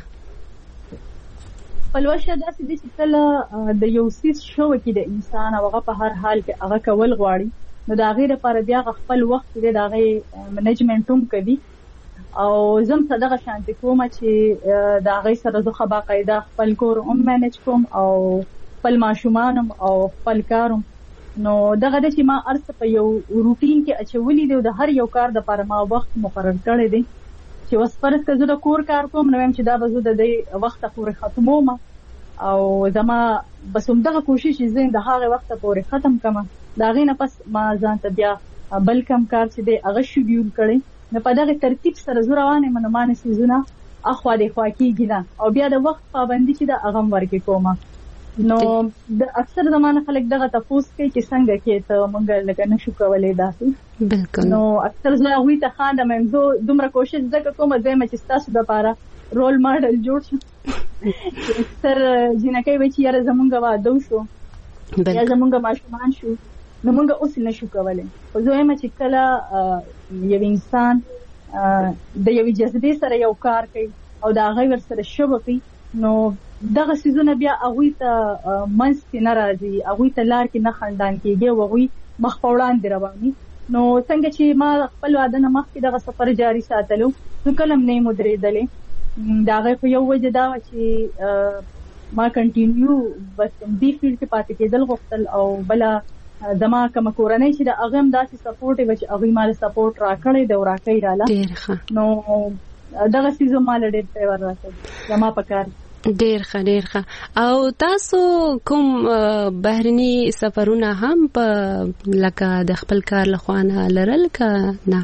پلوشه داسې دي چې کله د یو سیس شو کې د انسان هغه په هر حال کې هغه کول غواړي نو دا غیر لپاره بیا خپل وخت دې دا غي منیجمنت هم کوي او زم صدقه شانتي کوم چې دا غي سره زه خبا قاعده خپل کور هم مانج کوم او خپل ماشومان او خپل کاروم. نو دغه د چې ما ارڅ په یو روټین کې اچولې دی د هر یو کار د لپاره ما وخت مقرر کړی دی چې اوس فرض کړه زه د کور کار کوم نو هم چې دا به زه د دې وخت پورې ختموم او زما بس هم دغه کوشش زه د هغه وخت پورې ختم کړم. دا غي نه پس ما ځان ته بیا بل کم کار چې دی هغه شیډول کړی نو په دغه ترتیب سره زه روانه منمانه سيزونه اخوا د خوا کېږي نه او بیا د وخت پابندي چې د اغم ورکې کومه. نو د اکثر زمانه خلک دغه تاسو کوي چې څنګه کې ته مونږ لکه نشو کولای داسې بالکل. نو اکثر زه وی ته خاندم زه دومره کوشش زکه کوم زما چې تاسو د لپاره رول ماډل جوړ شم. اکثر جنکه وی چې یاره زمونږ واده شو یا زمونږ ماشومان شو نو مونږ اوس نشو کولای. خو زه وایم چې کله یو انسان د یو جذبې سره یو کار کوي او دا غیر سره شوبي نو دغه سيزونه بیا هغه ته منځ کې ناراضي هغه ته لار کې نه خندان کېږي او هغه مخ په وړاندې رواني. نو څنګه چې ما خپل واده نه مخکې دغه سفر جاری ساتلو نو کلم نه مدریدلې دا غي په یو وجه دا چې ما کنټینیو بس دې فیلډ کې پاتې کېدل غوښتل او بل زما کوم کورنۍ چې د اغم داسې سپورټ وي چې اغه مال سپورټ راکړې د ورکې رااله نو دغه سيزو مال ډېر فیور راځي زما پکار ډیر ښه ډیر ښه. او تاسو کوم بهرني سفرونه هم په لکه د خپل کار لخوانه لرل که نه؟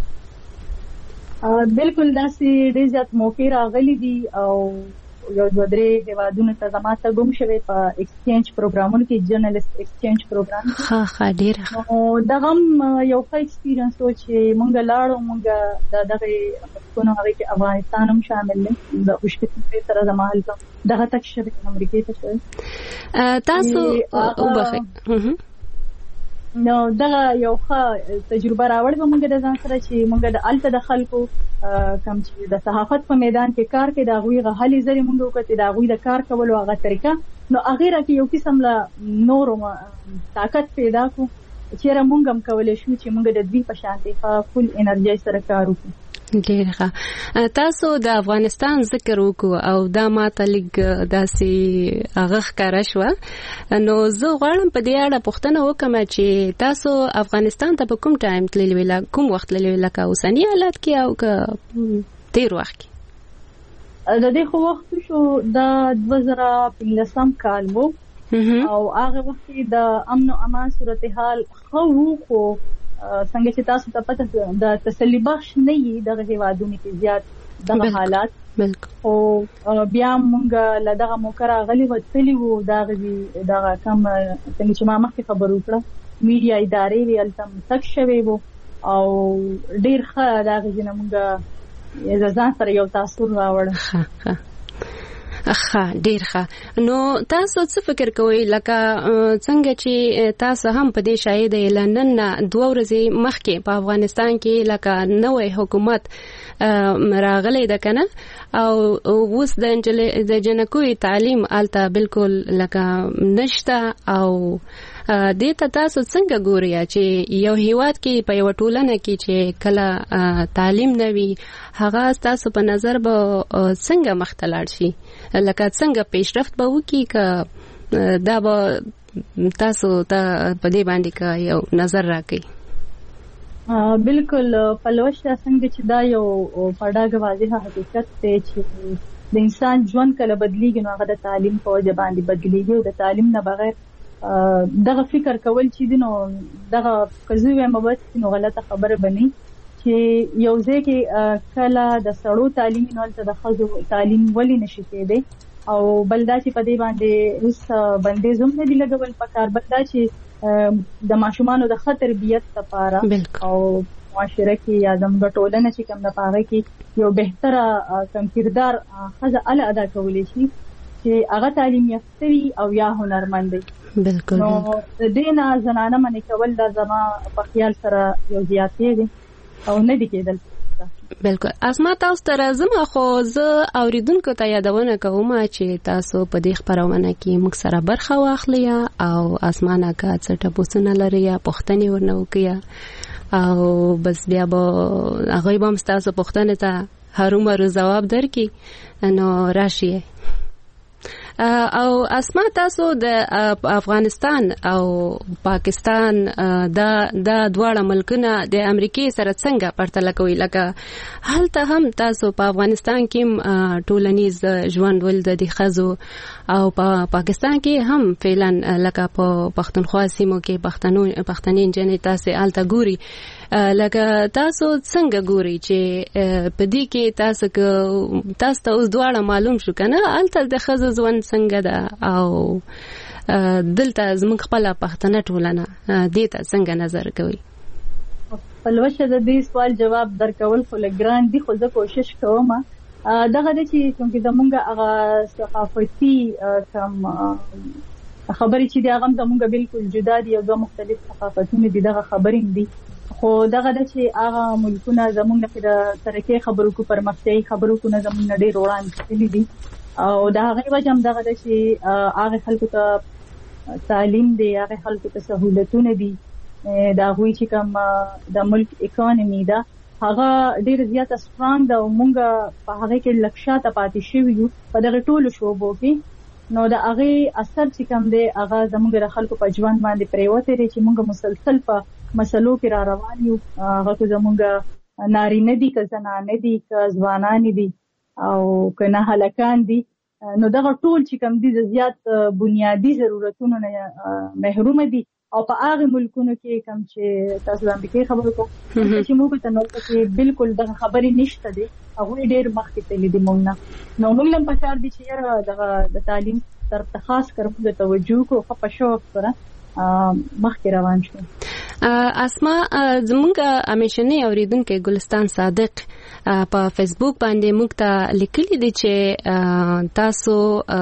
بالکل داسې ډېر زیات موقع راغلي دي او یو دوه درې هیوادونو ته زما ته ګم شوی په ایکسچینج پروګرامونو کې جرنالست ایکسچینج پروګرام ها ها ډیر ښه. دغه یو ښه ایکسپیرینس و چې مونږ لاړو مونږ دغه کومه هغه کې افغانستان هم شامل دی د خوشکسمتۍ سره زما هلته دغه تک شوی امریکا ته شوی تاسو وبخښئ. نو دغه یو ښه تجربه راوړې به مونږ د ځان سره چې مونږ د الته د خلکو کم چې د صحافت په میدان کې کار کوي دا غوي غهلي زری مونږ وکړي دا غوي د کار کولو هغه طریقه نو هغه راکې یو قسم لا نورو طاقت پیدا کو چې را مونږ هم کولای شو چې مونږ د دوی په شانتي فل انرژي سره کار وکړو. ډیر ښه. تاسو د افغانستان ذکر وکړو او دا ماته لګ داسې هغه ښکاره شوه نو زه غواړم په دې اړه پوښتنه وکړم چې تاسو افغانستان ته په کوم ټایم تللی وی کوم وخت تللی وی لکه اوسنی حالت کې او که تیر وخت کې؟ د دې خو وخت شو د دوه زره پنځلسم کال وو او هغه وخت د امن او امان صورتحال خو خو څنګه چې تاسو ته پته د تسلی بخش نه یي دغه هیوادونو کې زیات دغه حالات او بیا مونږ لدغه موکرا غلي وتلی وو دغه دغه کم څنګه چې ما مخکې خبر وکړه میډیا ادارې ویل تم تک شوی وو او ډیر ښه دغه جن مونږ ځان سره یو تاثر راوړ. اخا ډیر ښه. نو تاسو څه فکر کوئ لکه څنګه چې تاسو هم په دې شاهد لندن نه دوه ورځې مخکې په افغانستان کې لکه نوې حکومت راغلی ده کنه او اوس د د جنکوي تعلیم آلته بالکل لکه نشته او دې ته تاسو څنګه ګورئ چې یو هیواد کې په یو ټولنه کې چې کله تعلیم نه وي هغه تاسو په نظر به څنګه مختلط شي لکه څنګه پیشرفت به وکړي که دا به تاسو ته په دې باندې کا یو نظر راکړي؟ بالکل پلوش څنګه چې دا یو پړاګه واضحه حقیقت دی چې د انسان ژوند کله بدلیږي نو هغه د تعلیم په وجه باندې بدلیږي او د تعلیم نه بغیر دغه فکر کول چې دینو دغه کزوې مبات نو غلطه خبره بني چې یو ځکه کله د سړو تعلیم نه ولته د خزو تعلیم ولې نشي کېدی او بلدا چې په دې باندې اوس باندې زوم نه دی لګول پکار بلدا چې د ماشومانو د خطر بیت لپاره او معاشره کې یا زموږ ټولنه چې کوم د پاره کې یو بهتره کم کردار خزه ال ادا کولی شي چې هغه تعلیم یافته وي او یا هنرمند وي. بالکل. نو دینه زنانه منې کول د زما په خیال سره یو زیاتې دي او نه دی کېدل. بالکل. اسما تاسو ته راځم خو زه اوریدونکو ته یادونه کوم چې تاسو په دې خبرونه کې موږ سره برخه واخلئ او اسمانه کا څه ټپوسونه لري یا پوښتنې ورنه وکړئ او بس بیا به هغه به تاسو پوښتنه ته هرومرو جواب درکړي نو راشي. او اسما تاسو د افغانستان او پاکستان دا د دواړه ملکونه د امریکای سره څنګه پرتله کوي لکه هلته هم تاسو په افغانستان کې ټولنیز ژوند ول د خزو او په پاکستان کې هم فعلا لکه په پښتونخوا سیمو کې پښتنو پښتنین جنې تاسو هلته ګوري لکه تاسو څنګه ګوري چې په دې کې تاسو تاسو ته اوس دواړه معلوم شو کنه هلته د خزو ژوند څنګه ده او دلته زموږ خپل پښتنه ټولنه دې ته څنګه نظر کوي؟ په لوشه د دې سوال جواب درکول خو لګران دي خو زه کوشش کوم دغه د چې څنګه زموږ هغه ثقافتي کم خبرې چې دا غم زموږ بالکل جدا دي او دوه مختلف ثقافتونه دي دغه خبرې دي خو دغه د چې هغه ملکونه زموږ د ترکیه خبرو کو پرمختیايي خبرو کو نه زموږ ډېر وړاندې دي او دا هغه وجه هم دغه د چې هغه خلکو ته تعلیم دی هغه خلکو ته سہولتونه دي دا غوي چې کوم د ملک اکانومي دا هغه ډېر زیاته سترانګ ده او مونږ په هغه کې لکشاته پاتې شوی یو په دغه ټولو شوبو کې نو دا هغه اثر چې کوم دی هغه زموږ د خلکو په ژوند باندې پریوته لري چې مونږ مسلسل په مسلو کې را روان یو هغه زموږ نارینه دي که زنانه دي که ځوانان دي او کنه هلکان دي نو دغه ټول چې کوم دي زیات بنیادی ضرورتونو نه محروم دي او په هغه ملکونو کې کوم چې تاسو د امریکای خبرو کو چې موږ ته نو چې بالکل دغه خبرې نشته دي هغه ډېر مخکې تللی دي مونږ نه نو موږ هم په کار دي چې دغه د تعلیم طرف ته خاص کر موږ توجه کو په شوق سره مخکې روان شو. اسما زمونږ همیشنی اوریدونکو ګلستان صادق په فیسبوک باندې موږ ته لیکلي دي چې تاسو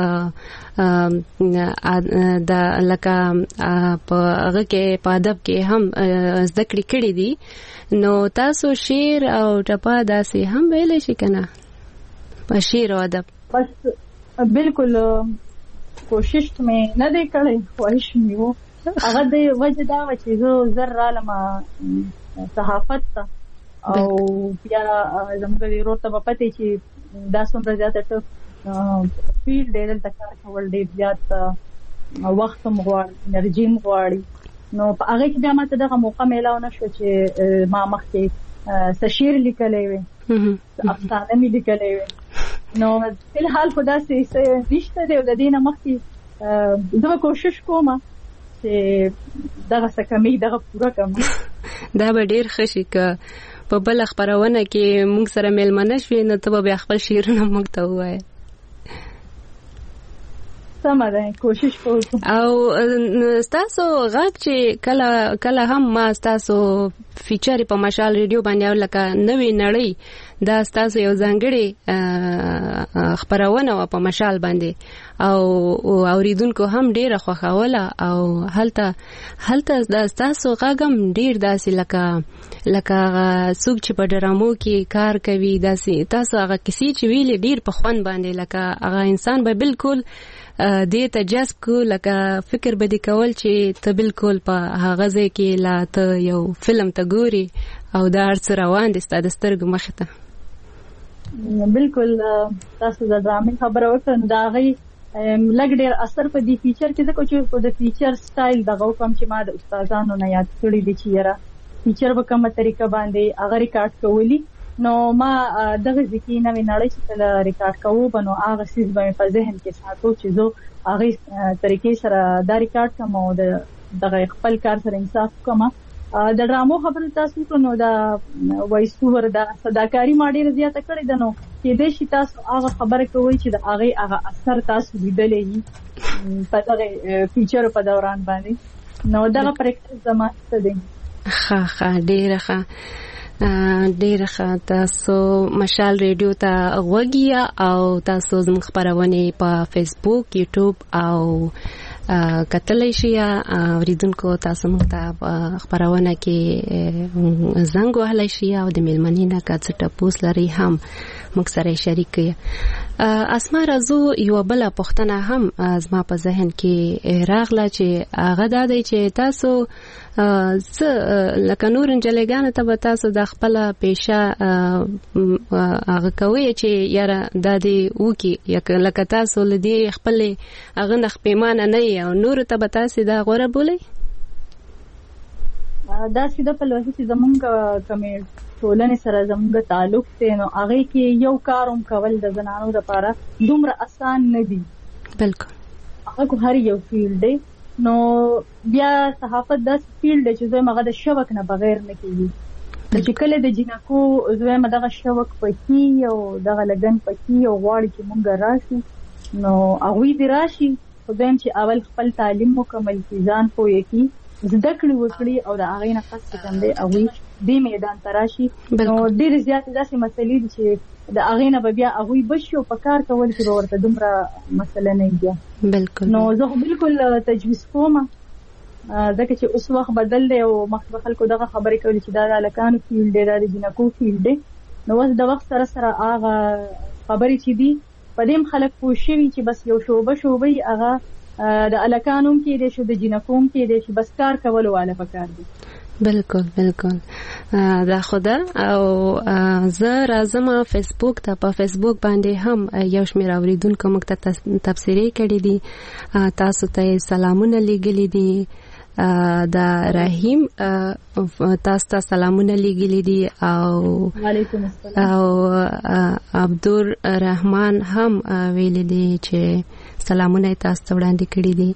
د لکه په هغه کې په ادب کې هم زده کړې کړې دي نو تاسو شعر او ټپه داسې هم ویلی شي کنه په شعر او ادب؟ بس بالکل کوشش مې نه دی کړی خواهش مې وو هغه د وجه دا و چې زه زر رالم صحافت ته او بیا زموږ د ورور ته به پته چې دا څومره زیاته ټف فیلډ دی دلته کار کول ډېر زیات وخت هم غواړي انرژي هم غواړي نو په هغه کې بیا ماته دغه موقع میلاو نه شو چې ما مخکې څه شعر لیکلی وي افسانه مې لیکلی وي نو فلحال خو داسې څه نشته دی او د دې نه مخکې زه به کوشش کوم چې دغه څه کمی دغه پوره کړم. دا به ډېر ښه شي که په بله خپرونه کې موږ سره میلمانه شوې نو ته به بیا خپل شعرونه موږ ته ووایې. سمه ده کوشش کوو. او تاسو غږ چې کله کله هم ما تاسو فیچر په مشال ریډیو باندې لکه نوې نړۍ دا تاسو یو ځانګړي خبرونه و په مشال باندې او اوریدونکو هم ډیره خوښوله او هلته هلته د تاسو غږم ډیر داسې لکه لکه څوک چې په ډرامو کې کار کوي داسې تاسو هغه کیسې چې ویلې ډیر په خوند باندې لکه هغه انسان به بالکل دې ته جذب کو لکه فکر به دې کول چې ته بالکل په هغه ځای کې لا ته یو فلم ته ګوري او دا هر څه روان دي ستا د سترګو مخې ته. بالکل تاسو د ډرامې خبره وکړه دا غي لګ ډېر اثر په دې فیچر کې ځکه چې په د فیچر سټایل دغه کوم چې ما د استادانو نه یاد کړی دي چې یاره فیچر په کومه طریقه باندې هغه ریکارډ کولی نو ما دغه ځکه نه ویناړی چې کله ریکارډ کوو بنو هغه سیس به په ذهن کې ساتو چې زه هغه طریقې سره دا ریکارډ کوم او دغه خپل کار سره انصاف کوم. د ډرامو خبره تاسو کو نو دا وایس اوور دا صداکاری ما ډیره زیاته کړې ده نو کې دې شي تاسو هغه خبره کوي چې د هغه هغه اثر تاسو لیدلې په دغه فیچر په دوران باندې نو دغه پریکټیس زموږ څه دی. ښه ښه ډیره ښه ډیره ښه تاسو مشال ریډیو ته غوږی او تاسو زموږ خبرونه په فیسبوک یوټیوب او کتلای شي اوریدونکو تاسو موږ ته خبرونه کې زنګ وهلای شي او د میلمنې نه کڅ ټپوس لري هم موږ سره شریک اسما رازو یو بل پښتنه هم زما په ذهن کې راغله چې هغه د دې چې تاسو څه لکه نور انجلګان ته به تاسو د خپل پیشه هغه کوي چې یاره د دې وکی لکه تاسو لدی خپل هغه نخ پیمانه نه او نور ته به تاسو دا غوړه بولي دا سیده په لوهي چې زمونږ کمې ټولنې سره زمونږ تعلق دی نو هغه کې یو کاروم کول د زنانو لپاره دومره آسان نه دی. بالکل هغه هر یو فیلډ دی نو بیا صحافت د فیلډ چې زه مغه د شوک نه بغیر نه کیږي چې کله د جنکو زه مدغه شوک پکې او دغه لګن پکې او غواړي چې مونږ راشي نو هغه دی راشي خو دیم چې اول خپل تعلیم مکمل کی ځان پوهه کی زده کړی وکړي او د هغه نه پس څنګه دی او دې میدان تراشي نو ډیر زیات داسې مسلې دي چې د هغه نه بیا هغه بشو په کار کول کې ورته دومره مسله نه دی. بالکل نو زه بالکل تجویز کوم ځکه چې اوس وخت بدل دی او مخکې خلکو دغه خبرې کوي چې دا د الکانو فیلډ دی دا د جنکو فیلډ دی نو اوس د وخت سره سره هغه خبرې چې دي په دې خلک پوښوي چې بس یو شوبه شوبه هغه د الکانو کې د شو د جنکو کې د چې بس کار کول واله پکار دي. بالکل بالکل دا خدا او زه راځم فیسبوک ته په فیسبوک باندې هم یو شمېر اوریدونکو موږ ته تبصرې کړې دي تاسو ته سلامونه لېږلي دي دا رحیم تاسو ته سلامونه لېږلي دي او وعلیکم السلام او عبدالرحمن هم ویلي دي چې سلامونه تاسو ته وړاندې کړي دي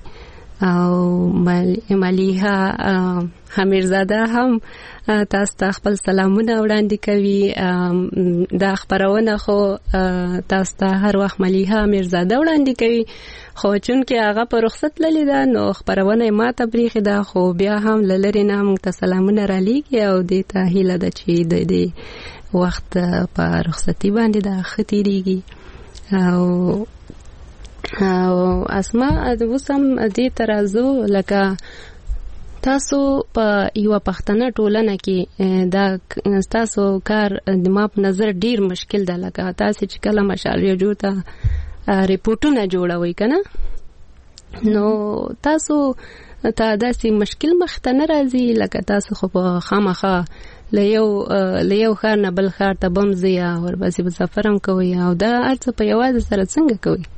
او ملیحه حمیرزاده هم تاسو ته خپل سلامونه وړاندې کوي دا خبرونه خو تاسو ته هر وخت ملیحه حمیرزاده وړاندې کوي خو چونکه هغه په رخصت للی دا نو خبرونه ما ته بریخي دا خو بیا هم لری نه موږ ته سلامونه را لیږي او دې ته هیله ده چې د دې وخت په رخصتي باندې دا ختیریږي او او اسما د وسم دې ترازو لکه تاسو په یو پښتنه ټولنه کې دا تاسو کار د ما په نظر ډیر مشکل ده لکه تاسو چې کله مشال ریډیو ته ریپورټونه جوړوي کنه نو تاسو ته داسې مشکل مخته نه راځي لکه تاسو خو په خامخا لیو لیو خار نه بل خار ته بمځي او ورپسې په سفر هم کوي او دا ارڅ په یوازې سره څنګه کوي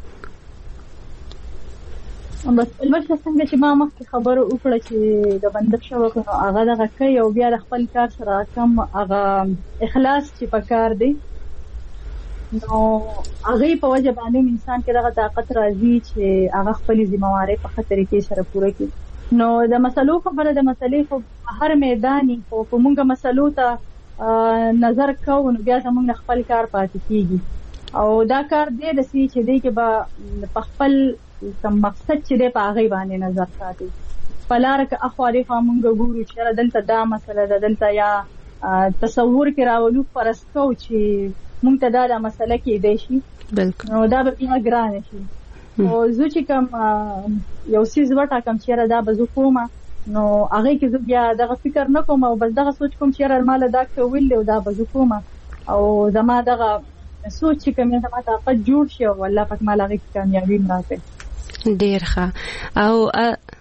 بس البته څنګه چې ما مخکې خبرو وکړه چې د بندښ شوک نو هغه دغه کوي او بیا د خپل کار سره کم هغه اخلاص چې پکار دی نو هغه په وجه باندې انسان کې دغه طاقت راځي چې هغه خپل ذمہواری په خطر کې سره پوره کړي نو د مسلو خبره د مسلې په هر میداني او په موږ مسلو ته نظر کوو نو بیا زموږ خپل کار پاتې کیږي او دا کار دې د سې چې دې کې به په خپل کوم مقصد چې دی په هغه باندې نظر ساتي. پلار که اخواري خامونګ ګورو چې دلته دا مسله ده، دلته یا تصور کې راولو پرستو چې مونږ ته دا د مسله کې دی شي بالکل نو دا به بیا ګران شي. او زه چې کوم یو څیز وټاکم چې دا به زه کوم نو هغه کې زه بیا دغه فکر نه کوم او بس دغه سوچ کوم چې مال دا کول او دا به زه کوم او زما دغه سوچ چې کوم زما طاقت جوړ شي او الله پاک مال هغه کامیابی راکړي. ډیر ښه. او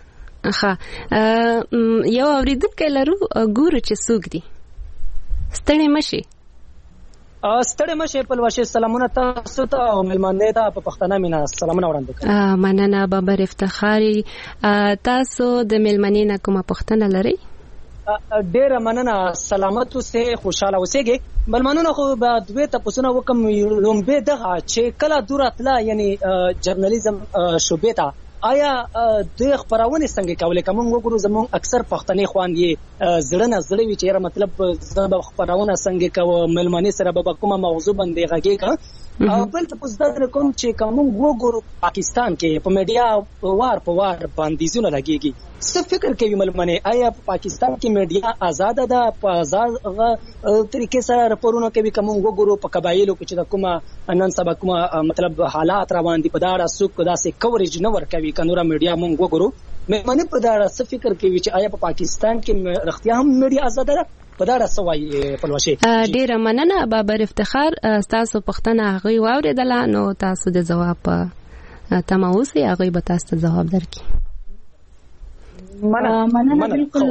ښه یو اوریدونکی لرو ګورو چې څوک دی. ستړی مشي. ستړی مشي پلوشه. سلامونه تاسو ته او ملمنه ته په پښتنه مینا سلامونه وړاندې کوم. مننه بابر افتخاری. تاسو د ملمنې نه کومه پښتنه لرئ؟ ډیره مننه. سلامت اوسئ، خوشاله اوسئ. ملمنونه خو به دوی تاسو وکم لومبه دغه چې کله دور اتلا یعنی جرنالیزم شوبې ته آیا د خبرونه څنګه کولای کوم وګورو زمون اکثر پښتني خواندې زړه نه زړه وی چې مطلب زما خبرونه څنګه کوم ملمنې سره به کومه موضوع باندې غږی او بل څه پوښتنه کوم چې کوم وګورو پاکستان کې په میډیا وار په وار باندیزونه لګيږي. څه فکر کوي ملمنې آیا په پاکستان کې میډیا آزاد ده؟ په آزاد طریقې سره راپورونه کوي کوم وګورو په قبایلو کې چې کومه نن سبا کومه مطلب حالات روان دي په دا اړه څوک داسې کوریج نه ورکوي کنورا میډیا مونږ وګورو. مې په دا اړه څه فکر کوي چې آیا په پاکستان کې رښتیا هم میډیا آزاد ده؟ په دا اړه څه وایي پلوشه؟ ډیره مننه بابر افتخار. تاسو پښتنه هغه واوریدله نو تاسو د جواب تمه اوسئ، هغه به تاسو ته جواب درکړي. مننه بالکل.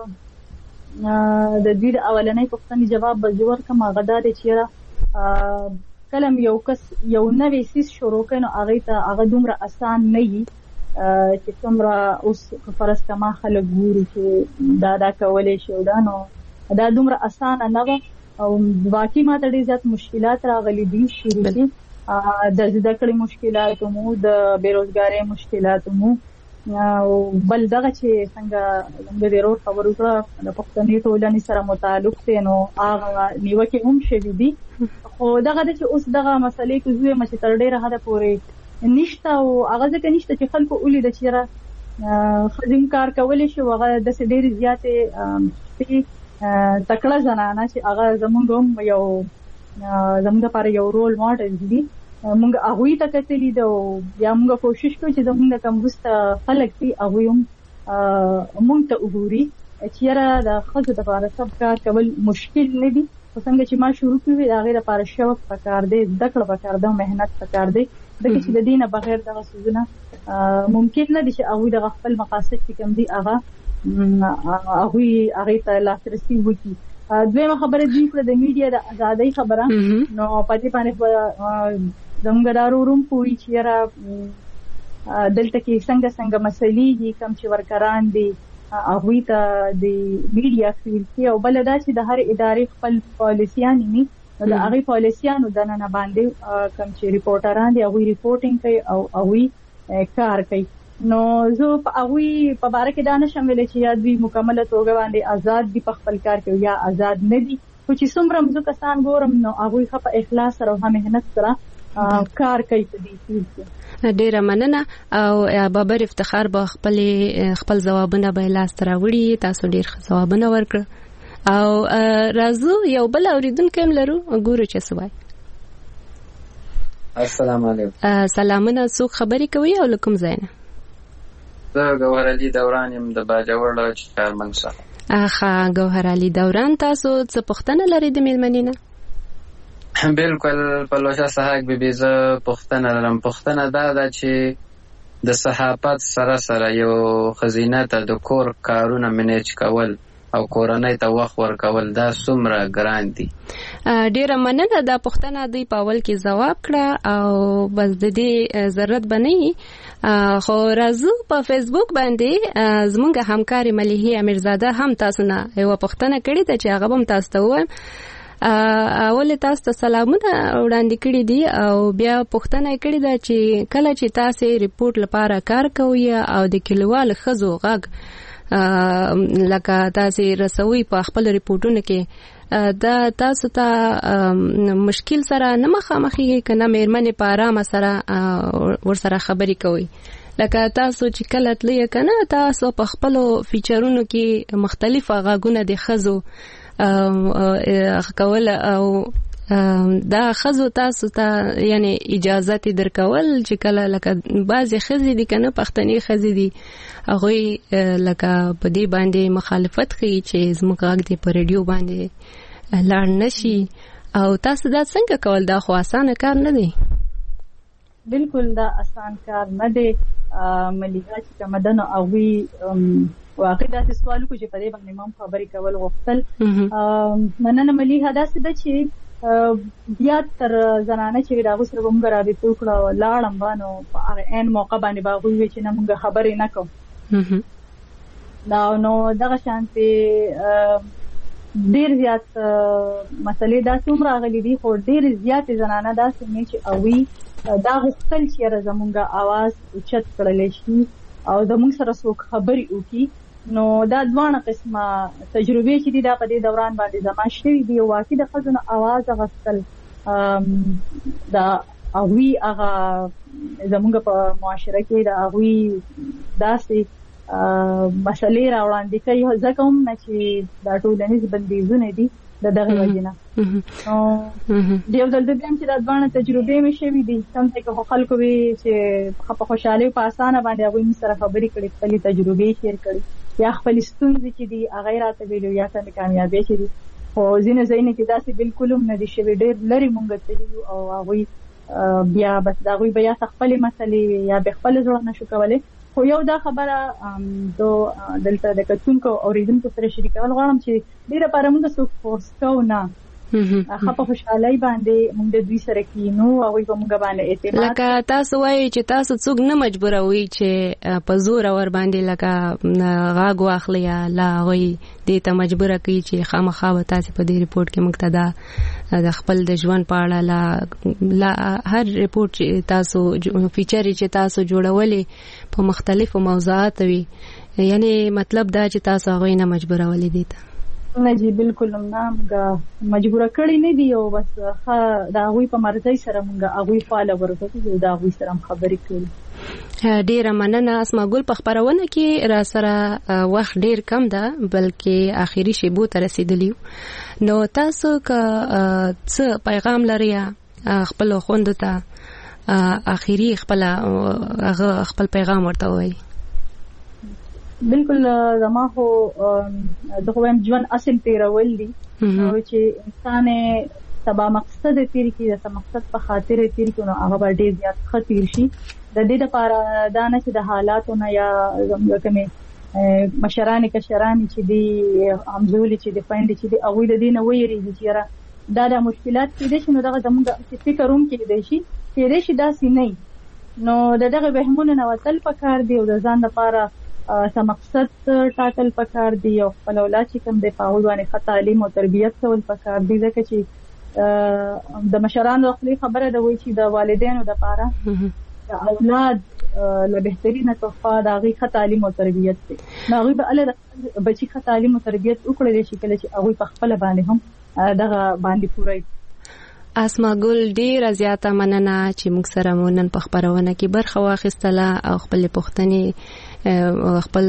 د دې اولنۍ پوښتنې جواب به زور کوم هغه دا دی چې کلم یو کس یو نوې سیس شروع کړي نو هغه ته هغه دومره آسان نه وي چې څومره اوس فرض کما خلک ګوري چې دا دا کولای شي دا نو دا دومره آسان نه و او واقعي ماته ډېر زیات مشکلات راغلي دي. شروع دي د زده کړې مشکلات مو، د بیروزګارۍ مشکلات مو او بل دغه چې څنګه د ډیرو خبرو کړه د پښتني ټولنې سره متعلق دي نو هغه نیوکه هم شوي دي. خو دغه چې اوس دغه مسلې کې زوی مچ تر ډیره حد پورې نشته او هغه ځکه نشته چې خلکو اولي د چیرې خدیم کار کولای شي هغه د ډېر زیاتې تکړه زنانه چې هغه زموږ هم یو زموږ لپاره یو رول ماډل دي. موږ هغوی ته کتلي ده او بیا موږ کوشش کوو چې زموږ کوم وروسته خلک دي هغوی هم موږ ته وګوري چې یاره د ښځو دپاره سب کار کول مشکل نه دي. خو څنګه چې ما شروع کړي د هغې لپاره شوق پکار دی، زده کړه پکار ده، محنت پکار دی. ځکه چې د دې نه بغیر دغه څیزونه ممکن نه دي چې هغوی دغه خپل مقاصد چې کوم دي هغه هغوی هغې ته لاسرسي وکړي. دویمه خبره دوی کړه د میډیا د ازادۍ خبره نو په دې باندې زموږ دا روم پوهي چې یاره دلته کې څنګه څنګه مسلې دي کوم چې ورکران دي هغوی ته د میډیا خپلتي او بل دا چې د هر ادارې خپل پالیسیان وي نو د هغې پالیسیانو دننه باندې کوم چې ریپورټران دي هغوی ریپورټینګ کوي او هغوی کار کوي. نو زه په هغوی په باره کې دا نشم ویلی چې یا دوی مکمله توګه باندې آزاد دي په خپل کار کې یا آزاد نه دي. خو چې څومره زه کسان ګورم نو هغوی ښه په اخلاص سره او ښه محنت سره کار کوي په دې څیز کې. ډیره مننه. او بابر افتخار به خپل خپل ځوابونه به لاس ته راوړي. تاسو ډیر ښه ځوابونه ورکړه. او راځو یو بل اوریدونکی هم لرو ګورو چې څه وایي. السلام علیکم. سلامونه. څوک خبرې کوي او له کوم ځای نه؟ زه ګوهر علي دوران یم د باجوړ چارمن څخه. ښه ګوهر علي دوران، تاسو څه پوښتنه لرئ د مېلمنې نه؟ بالکل پلوشه صحاک بیبي زه پوښتنه لرم. پوښتنه دا ده چې د صحافت سره سره یو ښځینه ته د کور کارونه منیج کول او کورنۍ ته وخت ورکول دا څومره ګران دي؟ ډیره مننه. دا پوښتنه دوی په اول کې ځواب کړه او بس د دې ضرورت به نه وي. خو راځو په فیسبوک باندې زموږ همکارې ملیحې امیرزاده هم تاسو نه یوه پوښتنه کړې ده چې هغه به هم تاسو ته ووایم. اول تاسو ته سلامونه وړاندې کړي دي او بیا پوښتنه یې کړې ده چې کله چې تاسو ریپورت لپاره کار کوئ او د کلیوالو ښځو غږ لکه تاسو رسوي په خپل ریپورتونو کې دا تاسو ته مشکل سره نه مخامخي کنه مېرمنې په آرام سره ور سره خبرې کوي لکه تاسو چې کله تلې کنه تاسو په خپل فیچرونو کې مختلف غاګونه د خزو کول او دا خزو تاسو ته یعنی اجازه درکول چې کله لکه بعضی خزې دي کنه پښتني خزې دي هغه لکه په دې باندې مخالفت کوي چې زموږ غږ دې په رادیو باندې لاړ نشي او تاسو دا څنګه کول دا خو اسانه کار نه دی بالکل دا اسان کار نه دی مليها چې مدن او وی واقع دا سوالو کو چې په دې باندې مم خبرې کول غوښتل مننه مليها دا څه د چې بیا تر زنانه چې دا غوسره کوم غراډي ټوکړه لاړم باندې په هغه ان موقع باندې باغوي چې نه موږ خبرې نه کوو دا نو دغه شانتي ډیر زیات مسلې دا څومره غلي دي خو ډیر زیات زنانه دا سمې چې اوي دا غوښتل چې زمونږه आवाज اوچت کړل شي او زموږ سره څوک خبرې وکړي نو دا دوه قسمه تجربه چې دي دا په دې دوران باندې زما شوي دي واقعي د خزونه आवाज غوښتل دا اوي هغه زمونږ په معاشره کې دا اوي داسې مسلې راوړاندې کوي ځکه هم نه چې دا ټولنیز بندیزونه دي د دغه وجنه او دیو دلته بیا چې دا ځوانه تجربه مې شوي دي کوم څه خلکو وی چې په خوشاله په اسانه باندې هغه سره خبرې کړي خپل تجربه شیر کړي یا خپل ستونزې چې دي هغه راته ویلو یا څنګه کامیابی شي خو ځینې ځینې کې داسې بالکل هم نه دي شوي ډېر لري مونږ ته او هغه بیا بس دا غوي بیا خپل مسلې یا به خپل ځوان نشو کولای خو یو دا خبره دو دلته د کتونکو اوریدونکو سره شریکول غواړم چې ډیره لپاره موږ څه فورس کوو نه هغه په خوشحالي باندې موږ د دوی سره کینو او په موږ باندې اعتماد لکه تاسو وایي چې تاسو څوک نه مجبوروي چې په زور اور باندې لکه غاګ واخلي یا لا وایي دې ته مجبور کوي چې خامخا به تاسو په دې ریپورت کې مقتدا د خپل د ژوند په اړه لا لا هر ریپورت چې تاسو فیچر چې تاسو جوړولې په مختلفو موضوعات وي یعنی مطلب دا چې تاسو هغه نه مجبورولې دي نه جی بالکل نه مجبور کړی نه دی او بس دا غوي په مرزي سره مونږه هغه فالو ورکړو دا غوي سره خبرې کړو ډیره مننه اسما ګل په خبرونه کې را سره وخت ډیر کم ده بلکې اخیری شیبو ته رسیدلی نو تاسو که څه پیغام لري خپل خوند ته اخیری خپل هغه خپل پیغام ورته وایي بالکل زما هو د کوم ژوند اصل تیرول دي چې انسان سبا مقصد تیر کی د مقصد په خاطر تیر کی نو هغه ډیر زیات خطر شي د دې لپاره دا نه چې د حالاتو نه یا کومه مشران کشران چې دي امزول چې دي پاند چې دي هغه د دې نه ویری چې را دا د مشکلات کې دي چې نو دغه زموږ فکر روم کې دي شي چې دې شي داسې نه نو دغه بهمونه نو تل پکار دی او د ځان لپاره سم مقصد ټاکل پکار دی او خپل اولاد چې کوم د پاول باندې ښه تعلیم او تربیت کول پکار دی ځکه چې د مشرانو خپل خبره ده وایي چې د والدینو د لپاره د اولاد له بهترینه تحفه د هغه ښه تعلیم او تربیت دی نو هغه به له بچی ښه تعلیم او تربیت وکړي شي کله چې هغه په خپل باندې هم دغه باندې پوره اسما ګل ډیر زیاته مننه چې موږ سره مونن په خبرونه کې برخه واخیستله او خپل پوښتنې خپل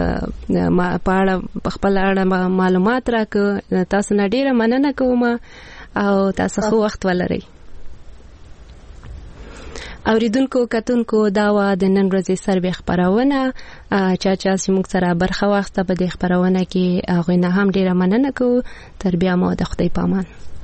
پاړه خپل اړه معلومات راکړه تاسو نه ډیره مننه کوم او تاسو خو وخت ولرئ اوریدونکو کتونکو دا و د نن ورځې سروې خبرونه چا چا چې موږ سره برخه واخیسته په دې خبرونه کې هغه نه هم ډیره مننه کوم تر بیا مو د خدای پامان